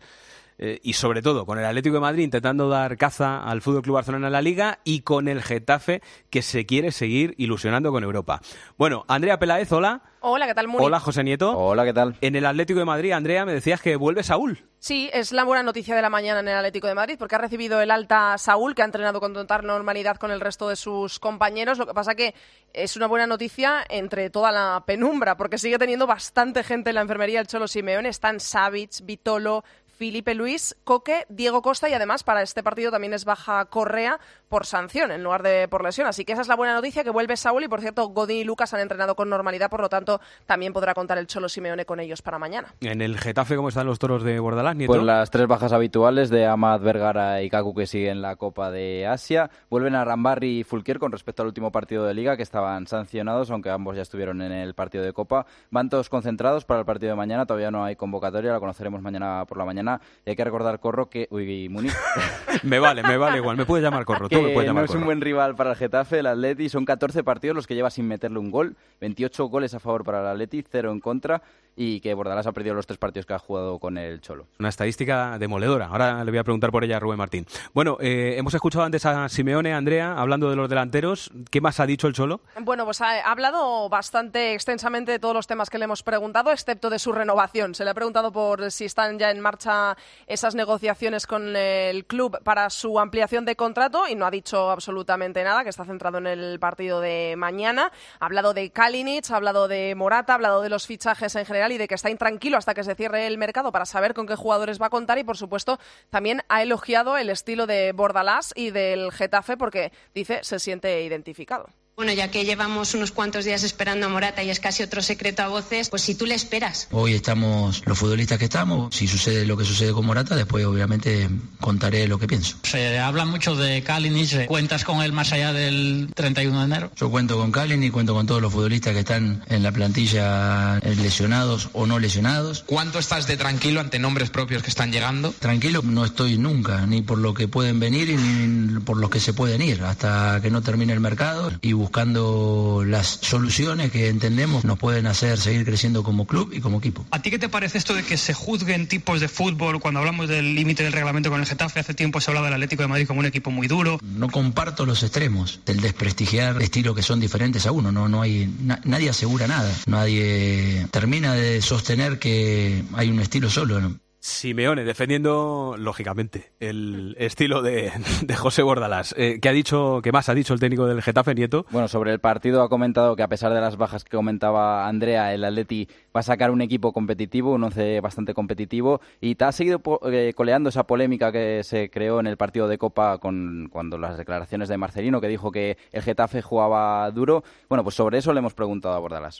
y sobre todo con el Atlético de Madrid intentando dar caza al FC Barcelona en la Liga y con el Getafe que se quiere seguir ilusionando con Europa. Bueno, Andrea Peláez, hola. Hola, ¿qué tal, Muri? Hola, José Nieto. Hola, ¿qué tal? En el Atlético de Madrid, Andrea, me decías que vuelve Saúl. Sí, es la buena noticia de la mañana en el Atlético de Madrid, porque ha recibido el alta Saúl, que ha entrenado con total normalidad con el resto de sus compañeros. Lo que pasa que es una buena noticia entre toda la penumbra, porque sigue teniendo bastante gente en la enfermería el Cholo Simeone. Están Savic, Vitolo, Filipe Luis, Coque, Diego Costa y además para este partido también es baja Correa por sanción en lugar de por lesión. Así que esa es la buena noticia, que vuelve Saúl y por cierto Godín y Lucas han entrenado con normalidad, por lo tanto también podrá contar el Cholo Simeone con ellos para mañana. En el Getafe, ¿cómo están los toros de Bordalás, Nieto? Pues las tres bajas habituales de Amat, Vergara y Kaku, que siguen la Copa de Asia. Vuelven a Rambarri y Fulquier con respecto al último partido de Liga, que estaban sancionados, aunque ambos ya estuvieron en el partido de Copa. Van todos concentrados para el partido de mañana, todavía no hay convocatoria, la conoceremos mañana por la mañana. Y hay que recordar, Corro, que... Uy, Muni. me vale igual, me puedes llamar Corro. Tú me puedes llamar no es Corro. Un buen rival para el Getafe, el Atleti. Son 14 partidos los que lleva sin meterle un gol, 28 goles a favor para el Atleti, 0 en contra, y que Bordalás ha perdido los 3 partidos que ha jugado con el Cholo. Una estadística demoledora. Ahora le voy a preguntar por ella a Rubén Martín. Bueno, hemos escuchado antes a Simeone, Andrea, hablando de los delanteros. ¿Qué más ha dicho el Cholo? Bueno, pues ha hablado bastante extensamente de todos los temas que le hemos preguntado, excepto de su renovación. Se le ha preguntado por si están ya en marcha esas negociaciones con el club para su ampliación de contrato y no ha dicho absolutamente nada, que está centrado en el partido de mañana. Ha hablado de Kalinic, ha hablado de Morata, ha hablado de los fichajes en general y de que está intranquilo hasta que se cierre el mercado para saber con qué jugadores va a contar y, por supuesto, también ha elogiado el estilo de Bordalás y del Getafe porque, dice, se siente identificado. Bueno, ya que llevamos unos cuantos días esperando a Morata y es casi otro secreto a voces, pues si tú le esperas. Hoy estamos los futbolistas que estamos. Si sucede lo que sucede con Morata, después obviamente contaré lo que pienso. Se habla mucho de Kalinic. ¿Cuentas con él más allá del 31 de enero? Yo cuento con Kalinic, cuento con todos los futbolistas que están en la plantilla lesionados o no lesionados. ¿Cuánto estás de tranquilo ante nombres propios que están llegando? Tranquilo no estoy nunca, ni por lo que pueden venir ni por los que se pueden ir, hasta que no termine el mercado y buscando las soluciones que entendemos nos pueden hacer seguir creciendo como club y como equipo. ¿A ti qué te parece esto de que se juzguen tipos de fútbol cuando hablamos del límite del reglamento con el Getafe? Hace tiempo se hablaba del Atlético de Madrid como un equipo muy duro. No comparto los extremos, el desprestigiar estilos que son diferentes a uno. No hay nadie asegura nada, nadie termina de sostener que hay un estilo solo, ¿no? Simeone defendiendo, lógicamente, el estilo de José Bordalás. ¿Qué más ha dicho el técnico del Getafe, Nieto? Bueno, sobre el partido ha comentado que a pesar de las bajas que comentaba Andrea, el Atleti va a sacar un equipo competitivo, un once bastante competitivo, y te ha seguido coleando esa polémica que se creó en el partido de Copa cuando las declaraciones de Marcelino, que dijo que el Getafe jugaba duro. Bueno, pues sobre eso le hemos preguntado a Bordalás.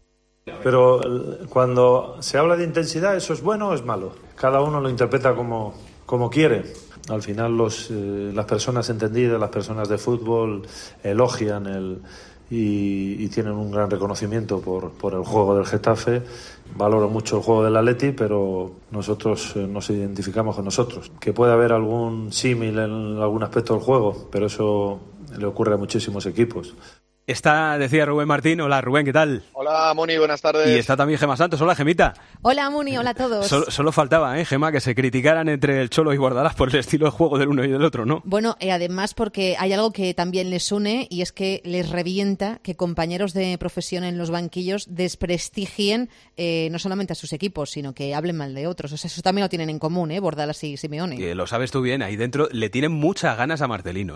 Pero cuando se habla de intensidad, ¿eso es bueno o es malo? Cada uno lo interpreta como quiere. Al final las personas entendidas, las personas de fútbol elogian y tienen un gran reconocimiento por el juego del Getafe. Valoro mucho el juego del Atleti, pero nosotros nos identificamos con nosotros. Que puede haber algún símil en algún aspecto del juego, pero eso le ocurre a muchísimos equipos. Está, decía Rubén Martín. Hola, Rubén, ¿qué tal? Hola, Moni, buenas tardes. Y está también Gemma Santos. Hola, Gemita. Hola, Muni, hola a todos. Solo faltaba, Gemma, que se criticaran entre el Cholo y Bordalás por el estilo de juego del uno y del otro, ¿no? Bueno, además porque hay algo que también les une y es que les revienta que compañeros de profesión en los banquillos desprestigien no solamente a sus equipos, sino que hablen mal de otros. O sea, eso también lo tienen en común, Bordalás y Simeone. Que lo sabes tú bien, ahí dentro le tienen muchas ganas a Marcelino,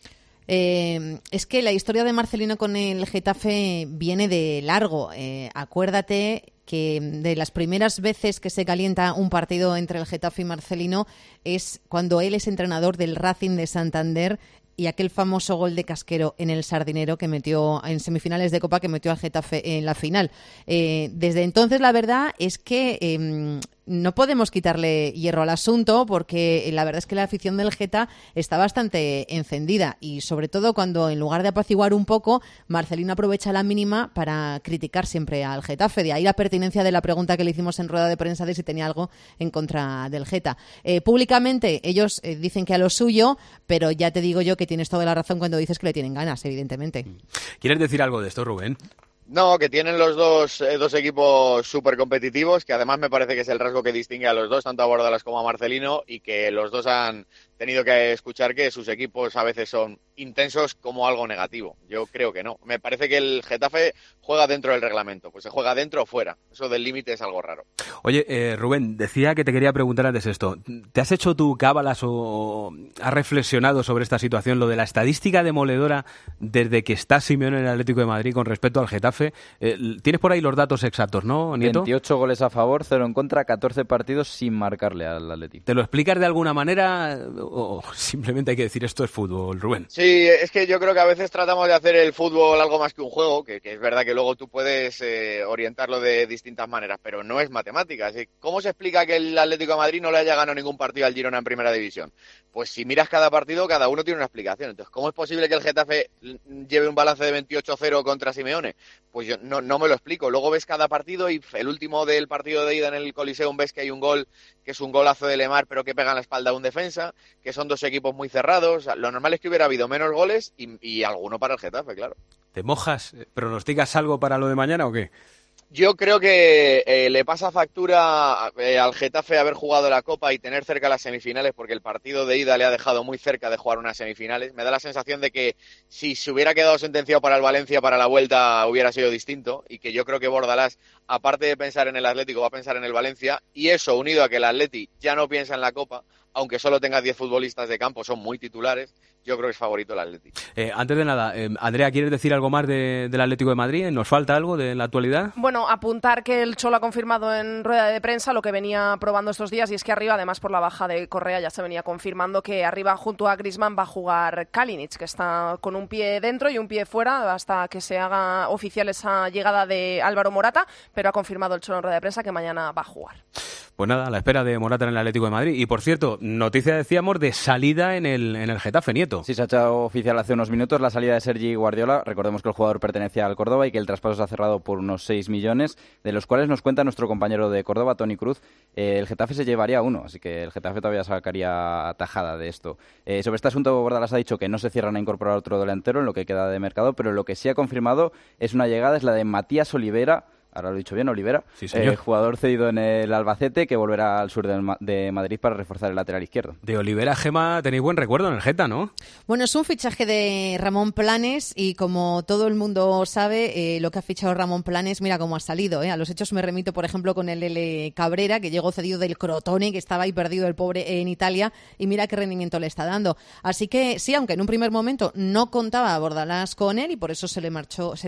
Es que la historia de Marcelino con el Getafe viene de largo. Acuérdate que de las primeras veces que se calienta un partido entre el Getafe y Marcelino es cuando él es entrenador del Racing de Santander y aquel famoso gol de Casquero en el Sardinero que metió en semifinales de Copa, que metió al Getafe en la final. Desde entonces, la verdad es que no podemos quitarle hierro al asunto porque la verdad es que la afición del Geta está bastante encendida y sobre todo cuando en lugar de apaciguar un poco, Marcelino aprovecha la mínima para criticar siempre al Getafe. De ahí la pertinencia de la pregunta que le hicimos en rueda de prensa de si tenía algo en contra del Geta. Públicamente ellos dicen que a lo suyo, pero ya te digo yo que tienes toda la razón cuando dices que le tienen ganas, evidentemente. ¿Quieres decir algo de esto, Rubén? No, que tienen los dos equipos súper competitivos, que además me parece que es el rasgo que distingue a los dos, tanto a Bordalás como a Marcelino, y que los dos han tenido que escuchar que sus equipos a veces son intensos como algo negativo. Yo creo que no. Me parece que el Getafe juega dentro del reglamento, pues se juega dentro o fuera. Eso del límite es algo raro. Oye, Rubén, decía que te quería preguntar antes esto. ¿Te has hecho tú cábalas o has reflexionado sobre esta situación, lo de la estadística demoledora desde que está Simeone en el Atlético de Madrid con respecto al Getafe? Tienes por ahí los datos exactos, ¿no, Nieto? 28 goles a favor, 0 en contra, 14 partidos sin marcarle al Atlético. ¿Te lo explicas de alguna manera o simplemente hay que decir esto es fútbol, Rubén? Sí, es que yo creo que a veces tratamos de hacer el fútbol algo más que un juego, que es verdad que luego tú puedes orientarlo de distintas maneras, pero no es matemáticas. ¿Cómo se explica que el Atlético de Madrid no le haya ganado ningún partido al Girona en Primera División? Pues si miras cada partido, cada uno tiene una explicación. Entonces, ¿cómo es posible que el Getafe lleve un balance de 28-0 contra Simeone? Pues yo no me lo explico. Luego ves cada partido y el último del partido de ida en el Coliseum ves que hay un gol que es un golazo de Lemar, pero que pega en la espalda a un defensa, que son dos equipos muy cerrados. Lo normal es que hubiera habido menos goles y alguno para el Getafe, claro. ¿Te mojas? ¿Pronosticas algo para lo de mañana o qué? Yo creo que le pasa factura al Getafe haber jugado la Copa y tener cerca las semifinales, porque el partido de ida le ha dejado muy cerca de jugar unas semifinales. Me da la sensación de que si se hubiera quedado sentenciado para el Valencia para la vuelta hubiera sido distinto, y que yo creo que Bordalás, aparte de pensar en el Atlético, va a pensar en el Valencia, y eso unido a que el Atleti ya no piensa en la Copa, aunque solo tenga 10 futbolistas de campo, son muy titulares, yo creo que es favorito el Atleti. Antes de nada, Andrea, ¿quieres decir algo más del Atlético de Madrid? ¿Nos falta algo de la actualidad? Bueno, apuntar que el Cholo ha confirmado en rueda de prensa lo que venía probando estos días, y es que arriba, además por la baja de Correa, ya se venía confirmando que arriba junto a Griezmann va a jugar Kalinic, que está con un pie dentro y un pie fuera hasta que se haga oficial esa llegada de Álvaro Morata, pero ha confirmado el Cholo en rueda de prensa que mañana va a jugar. Pues nada, a la espera de Morata en el Atlético de Madrid. Y por cierto, noticia decíamos de salida en el Getafe, Nieto. Sí, se ha hecho oficial hace unos minutos la salida de Sergi Guardiola. Recordemos que el jugador pertenecía al Córdoba y que el traspaso se ha cerrado por unos 6 millones, de los cuales nos cuenta nuestro compañero de Córdoba, Toni Cruz. El Getafe se llevaría uno, así que el Getafe todavía sacaría tajada de esto. Sobre este asunto, Bordalás ha dicho que no se cierran a incorporar otro delantero en lo que queda de mercado, pero lo que sí ha confirmado es una llegada, es la de Matías Olivera. Ahora lo he dicho bien, Olivera, sí, señor. Jugador cedido en el Albacete, que volverá al sur de Madrid para reforzar el lateral izquierdo. De Olivera, Gema, tenéis buen recuerdo en el Geta, ¿no? Bueno, es un fichaje de Ramón Planes y como todo el mundo sabe, lo que ha fichado Ramón Planes, mira cómo ha salido. A los hechos me remito, por ejemplo, con el L. Cabrera, que llegó cedido del Crotone, que estaba ahí perdido el pobre en Italia, y mira qué rendimiento le está dando. Así que sí, aunque en un primer momento no contaba Bordalás con él y por eso se le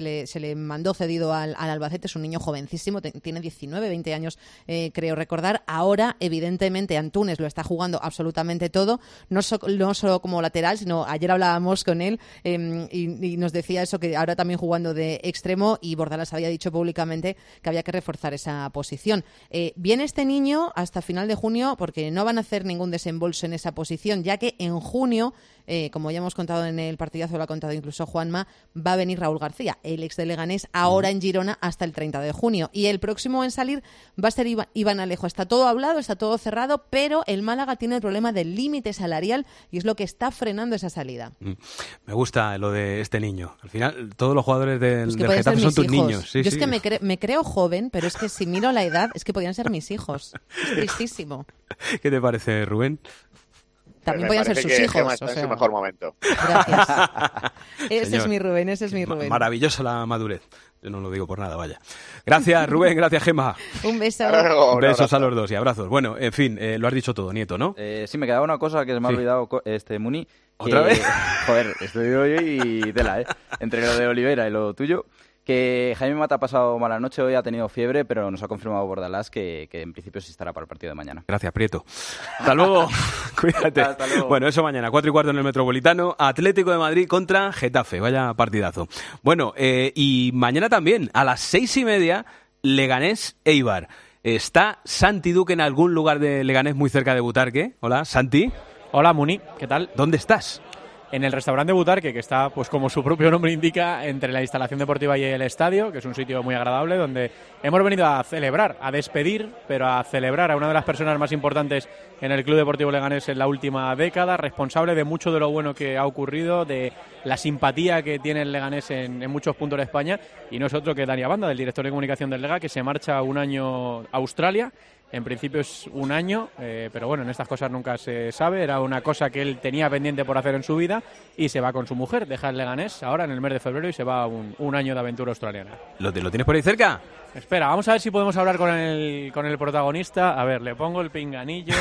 mandó cedido al Albacete, es un niño jovencísimo, tiene 19, 20 años, creo recordar. Ahora, evidentemente, Antunes lo está jugando absolutamente todo, no solo como lateral, sino ayer hablábamos con él y nos decía eso, que ahora también jugando de extremo, y Bordalás había dicho públicamente que había que reforzar esa posición. Viene este niño hasta final de junio porque no van a hacer ningún desembolso en esa posición, ya que en junio como ya hemos contado en el partidazo, lo ha contado incluso Juanma, va a venir Raúl García, el ex de Leganés, ahora en Girona hasta el 30 de junio. Y el próximo en salir va a ser Iván Alejo. Está todo hablado, está todo cerrado, pero el Málaga tiene el problema del límite salarial y es lo que está frenando esa salida. Me gusta lo de este niño. Al final, todos los jugadores del Getafe son tus niños. Yo es que me creo joven, pero es que si miro la edad, es que podían ser mis hijos. Es tristísimo. ¿Qué te parece, Rubén? También podían ser sus hijos. Gemma está en su mejor momento. Gracias. Ese es mi Rubén. Maravillosa la madurez. Yo no lo digo por nada, vaya. Gracias, Rubén. Gracias, Gemma. Un beso. Besos a los dos y abrazos. Bueno, en fin, lo has dicho todo, Nieto, ¿no? Sí, me quedaba una cosa que se me ha olvidado, Muni. ¿Otra vez? Joder, estoy hoy y tela, ¿eh? Entre lo de Olivera y lo tuyo. Que Jaime Mata ha pasado mala noche, hoy ha tenido fiebre, pero nos ha confirmado Bordalás que en principio sí estará para el partido de mañana. Gracias, Prieto. Hasta luego. Cuídate. Hasta luego. Bueno, eso mañana, 4:15 en el Metropolitano. Atlético de Madrid contra Getafe. Vaya partidazo. Bueno, y mañana también, a las 6:30, Leganés Eibar. ¿Está Santi Duque en algún lugar de Leganés muy cerca de Butarque? Hola, Santi. Hola, Muni. ¿Qué tal? ¿Dónde estás? En el restaurante Butarque, que está, pues como su propio nombre indica, entre la instalación deportiva y el estadio, que es un sitio muy agradable, donde hemos venido a celebrar, a despedir, pero a celebrar a una de las personas más importantes en el Club Deportivo Leganés en la última década, responsable de mucho de lo bueno que ha ocurrido, de la simpatía que tiene el Leganés en muchos puntos de España, y no es otro que Dani Abanda, del director de comunicación del Lega, que se marcha un año a Australia. En principio es un año, pero bueno, en estas cosas nunca se sabe. Era una cosa que él tenía pendiente por hacer en su vida y se va con su mujer. Deja el Leganés ahora en el mes de febrero y se va un año de aventura australiana. ¿Lo tienes por ahí cerca? Espera, vamos a ver si podemos hablar con el protagonista. A ver, le pongo el pinganillo.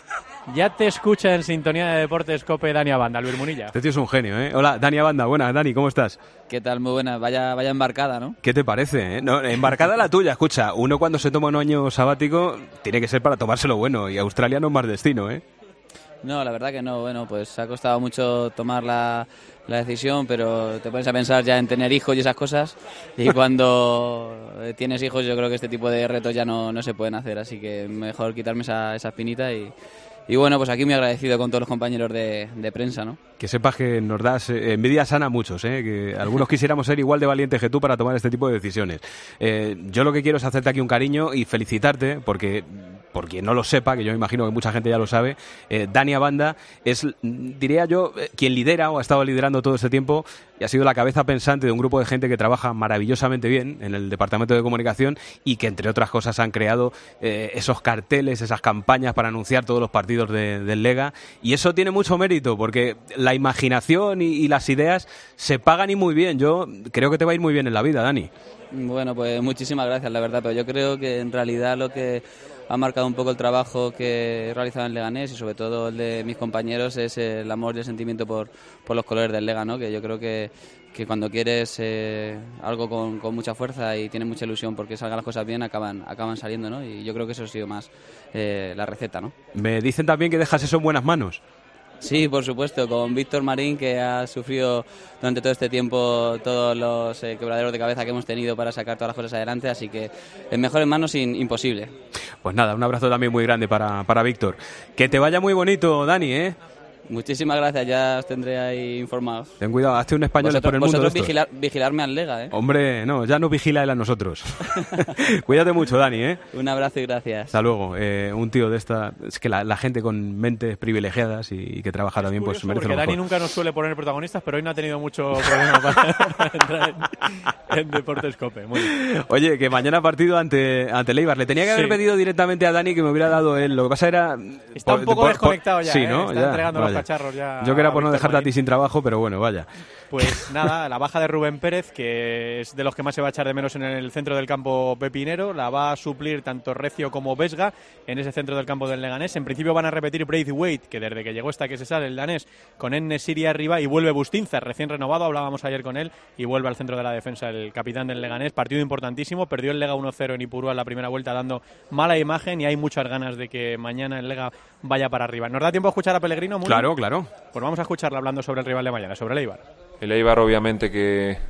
Ya te escucha en sintonía de Deportes COPE Dani Abanda, Luis Munilla. Este tío es un genio, ¿eh? Hola, Dani Abanda. Buenas, Dani, ¿cómo estás? ¿Qué tal? Muy buena. Vaya embarcada, ¿no? ¿Qué te parece? No, embarcada la tuya. Escucha, uno cuando se toma un año sabático tiene que ser para tomárselo bueno y Australia no es más destino, ¿eh? No, la verdad que no. Bueno, pues ha costado mucho tomar la decisión, pero te pones a pensar ya en tener hijos y esas cosas, y cuando tienes hijos yo creo que este tipo de retos ya no se pueden hacer, así que mejor quitarme esa espinita y bueno, pues aquí muy agradecido con todos los compañeros de prensa, ¿no? Que sepas que nos das envidia sana a muchos, que algunos quisiéramos ser igual de valientes que tú para tomar este tipo de decisiones. Yo lo que quiero es hacerte aquí un cariño y felicitarte, porque por quien no lo sepa, que yo me imagino que mucha gente ya lo sabe, Dani Abanda es, diría yo, quien lidera o ha estado liderando todo este tiempo y ha sido la cabeza pensante de un grupo de gente que trabaja maravillosamente bien en el Departamento de Comunicación y que, entre otras cosas, han creado esos carteles, esas campañas para anunciar todos los partidos del Lega, y eso tiene mucho mérito porque la imaginación y las ideas se pagan y muy bien. Yo creo que te va a ir muy bien en la vida, Dani. Bueno, pues muchísimas gracias, la verdad, pero yo creo que en realidad lo que ha marcado un poco el trabajo que he realizado en Leganés y sobre todo el de mis compañeros es el amor y el sentimiento por los colores del Lega, ¿no? Que yo creo que cuando quieres algo con mucha fuerza y tienes mucha ilusión porque salgan las cosas bien, acaban saliendo, ¿no? Y yo creo que eso ha sido más la receta, ¿no? Me dicen también que dejas eso en buenas manos. Sí, por supuesto, con Víctor Marín, que ha sufrido durante todo este tiempo todos los quebraderos de cabeza que hemos tenido para sacar todas las cosas adelante, así que en mejores manos imposible. Pues nada, un abrazo también muy grande para Víctor. Que te vaya muy bonito, Dani, ¿eh? Muchísimas gracias, ya os tendré ahí informados. Ten cuidado, hazte un español por el mundo. Vosotros vigilarme al Lega, ¿eh? Hombre, no, ya no vigila él a nosotros. Cuídate mucho, Dani, ¿eh? Un abrazo y gracias. Hasta luego. Un tío de esta... Es que la gente con mentes privilegiadas y que trabaja también, pues merece lo mejor. Dani nunca nos suele poner protagonistas, pero hoy no ha tenido mucho problema para entrar en Deportes COPE. Muy bien. Oye, que mañana partido ante el Eibar. Le tenía que haber pedido directamente a Dani que me hubiera dado él. Lo que pasa era... Está un poco desconectado ya, sí, ¿no? Está ya, entregando los cacharros ya. Yo que era por no dejarte a ti sin trabajo, pero bueno, vaya. Pues nada, la baja de Rubén Pérez, que es de los que más se va a echar de menos en el centro del campo pepinero, la va a suplir tanto Recio como Vesga en ese centro del campo del Leganés. En principio van a repetir Braithwaite, que desde que llegó hasta que se sale el danés, con En-Nesyri arriba, y vuelve Bustinza, recién renovado, hablábamos ayer con él, y vuelve al centro de la defensa el capitán del Leganés. Partido importantísimo, perdió el Lega 1-0 en Ipurúa en la primera vuelta, dando mala imagen, y hay muchas ganas de que mañana el Lega vaya para arriba. ¿Nos da tiempo a escuchar a Pellegrino? Claro, claro. Pues vamos a escucharlo hablando sobre el rival de mañana, sobre el Eibar. El Eibar obviamente que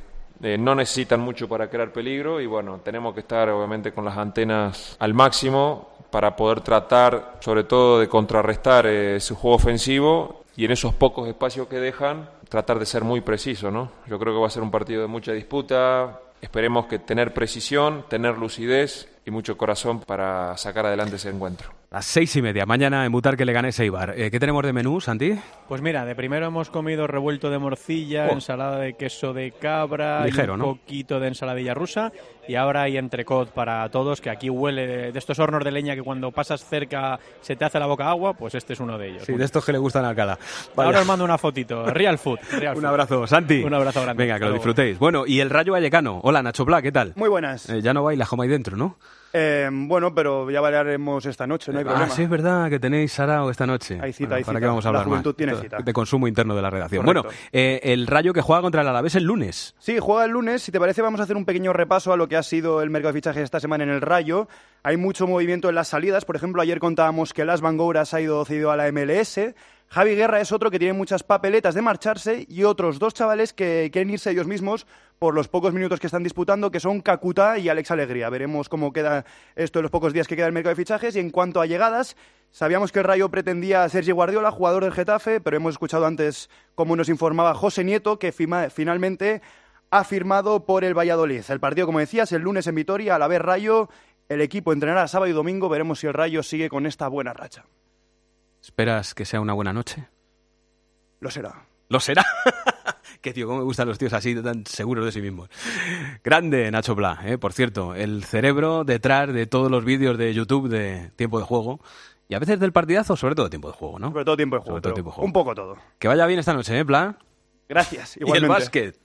no necesitan mucho para crear peligro y bueno, tenemos que estar obviamente con las antenas al máximo para poder tratar sobre todo de contrarrestar su juego ofensivo y en esos pocos espacios que dejan tratar de ser muy preciso, ¿no? Yo creo que va a ser un partido de mucha disputa, esperemos que tener precisión, tener lucidez y mucho corazón para sacar adelante ese encuentro. Las 6:30, mañana en Butarque Leganés Eibar. ¿Qué tenemos de menú, Santi? Pues mira, de primero hemos comido revuelto de morcilla, ensalada de queso de cabra, ligero, y un ¿no? poquito de ensaladilla rusa, y ahora hay entrecot para todos, que aquí huele de estos hornos de leña que cuando pasas cerca se te hace la boca agua, pues este es uno de ellos. Sí, de estos que le gustan a Alcalá. Vaya. Ahora os mando una fotito. Real Food. Un abrazo, Santi. Un abrazo grande. Venga, que lo disfrutéis. Bueno, y el Rayo Vallecano. Hola, Nacho Pla, ¿qué tal? Muy buenas. Ya no bailas como ahí dentro, ¿no? Bueno, pero ya bailaremos esta noche, no hay problema. Sí, es verdad que tenéis sarao esta noche. Hay cita, bueno, hay ¿para cita. qué vamos a hablar La juventud más? tiene cita. De consumo interno de la redacción. Correcto. Bueno, el Rayo que juega contra el Alavés el lunes. Sí, juega el lunes. Si te parece, vamos a hacer un pequeño repaso a lo que ha sido el mercado de fichajes esta semana en el Rayo. Hay mucho movimiento en las salidas. Por ejemplo, ayer contábamos que Las Bangouras ha ido cedido a la MLS. Javi Guerra es otro que tiene muchas papeletas de marcharse y otros dos chavales que quieren irse ellos mismos por los pocos minutos que están disputando, que son Kakuta y Alex Alegría. Veremos cómo queda esto en los pocos días que queda el mercado de fichajes. Y en cuanto a llegadas, sabíamos que el Rayo pretendía a Sergi Guardiola, jugador del Getafe, pero hemos escuchado antes cómo nos informaba José Nieto, que finalmente ha firmado por el Valladolid. El partido, como decías, el lunes en Vitoria, Alavés Rayo. El equipo entrenará sábado y domingo. Veremos si el Rayo sigue con esta buena racha. ¿Esperas que sea una buena noche? Lo será. ¿Lo será? Qué tío, cómo me gustan los tíos así, tan seguros de sí mismos. Grande Nacho Pla, por cierto, el cerebro detrás de todos los vídeos de YouTube de Tiempo de Juego. Y a veces del partidazo, sobre todo de Tiempo de Juego, ¿no? Sobre todo tiempo de juego. Sobre todo tiempo de juego. Un poco todo. Que vaya bien esta noche, Pla. Gracias, igualmente. Y el básquet.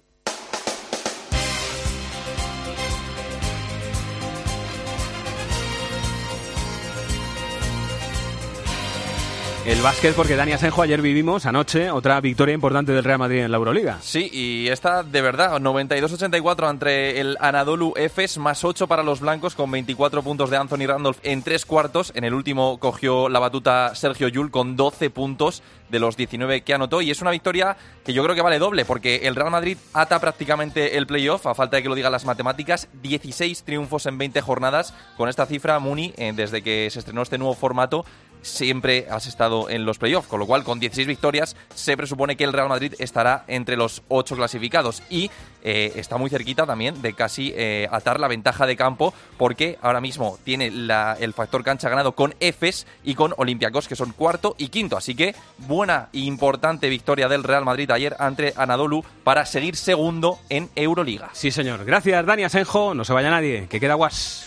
El básquet, porque Dani Asenjo, ayer vivimos anoche otra victoria importante del Real Madrid en la Euroliga. Sí, y esta de verdad, 92-84 entre el Anadolu Efes, más 8 para los blancos con 24 puntos de Anthony Randolph en 3 cuartos. En el último cogió la batuta Sergio Llull con 12 puntos de los 19 que anotó, y es una victoria que yo creo que vale doble, porque el Real Madrid ata prácticamente el playoff, a falta de que lo digan las matemáticas. 16 triunfos en 20 jornadas. Con esta cifra, Muni, desde que se estrenó este nuevo formato, siempre has estado en los playoffs, con lo cual con 16 victorias se presupone que el Real Madrid estará entre los 8 clasificados y está muy cerquita también de casi atar la ventaja de campo, porque ahora mismo tiene el factor cancha ganado con Efes y con Olympiacos, que son cuarto y quinto, así que buena e importante victoria del Real Madrid ayer ante Anadolu para seguir segundo en Euroliga. Sí, señor. Gracias, Dani Asenjo. No se vaya nadie, que queda guas.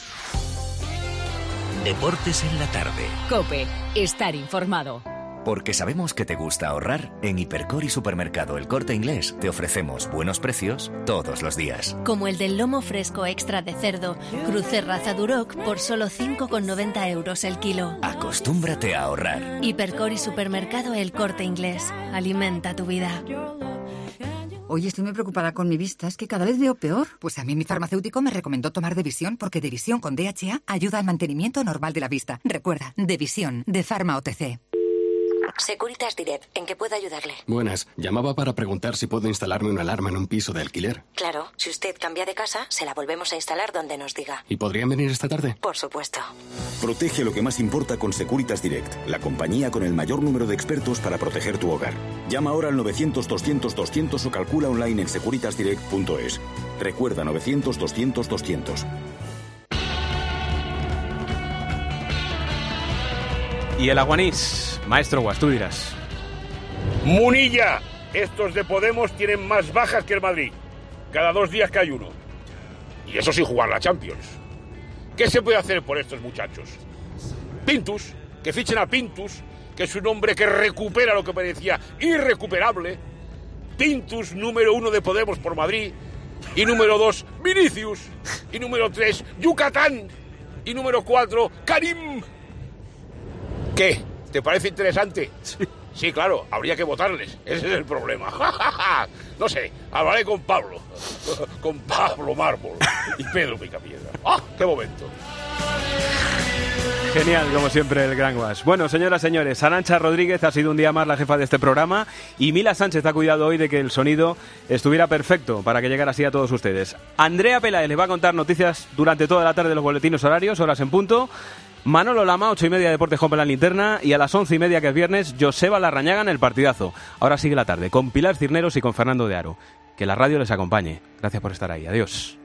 Deportes en la tarde. COPE. Estar informado. Porque sabemos que te gusta ahorrar, en Hipercor y Supermercado El Corte Inglés te ofrecemos buenos precios todos los días. Como el del lomo fresco extra de cerdo, cruce raza Duroc por solo 5,90 euros el kilo. Acostúmbrate a ahorrar. Hipercor y Supermercado El Corte Inglés. Alimenta tu vida. Oye, estoy muy preocupada con mi vista, es que cada vez veo peor. Pues a mí mi farmacéutico me recomendó tomar Devisión porque Devisión con DHA ayuda al mantenimiento normal de la vista. Recuerda, Devisión, de Pharma OTC. Securitas Direct, ¿en qué puedo ayudarle? Buenas, llamaba para preguntar si puedo instalarme una alarma en un piso de alquiler. Claro, si usted cambia de casa, se la volvemos a instalar donde nos diga. ¿Y podrían venir esta tarde? Por supuesto. Protege lo que más importa con Securitas Direct, la compañía con el mayor número de expertos para proteger tu hogar. Llama ahora al 900-200-200 o calcula online en securitasdirect.es. Recuerda, 900-200-200. Y el Aguanís, maestro Guas, tú dirás. Munilla, estos de Podemos tienen más bajas que el Madrid. Cada 2 días cae uno. Y eso sin jugar la Champions. ¿Qué se puede hacer por estos muchachos? Pintus, que fichen a Pintus, que es un hombre que recupera lo que parecía irrecuperable. Pintus, número 1 de Podemos por Madrid. Y número 2, Vinicius. Y número 3, Yucatán. Y número 4, Karim. ¿Qué? ¿Te parece interesante? Sí, claro, habría que votarles. Ese es el problema. No sé, hablaré con Pablo. Con Pablo Mármol y Pedro Picapiedra. ¡Ah, qué momento! Genial, como siempre, el Gran Guas. Bueno, señoras, señores, Arantxa Rodríguez ha sido un día más la jefa de este programa y Mila Sánchez ha cuidado hoy de que el sonido estuviera perfecto para que llegara así a todos ustedes. Andrea Peláez les va a contar noticias durante toda la tarde de los boletines horarios, horas en punto. Manolo Lama, 8:30, Deportes Home en la linterna, y a las 11:30, que es viernes, Joseba Larrañaga en el partidazo. Ahora sigue la tarde con Pilar Cirneros y con Fernando de Aro. Que la radio les acompañe. Gracias por estar ahí. Adiós.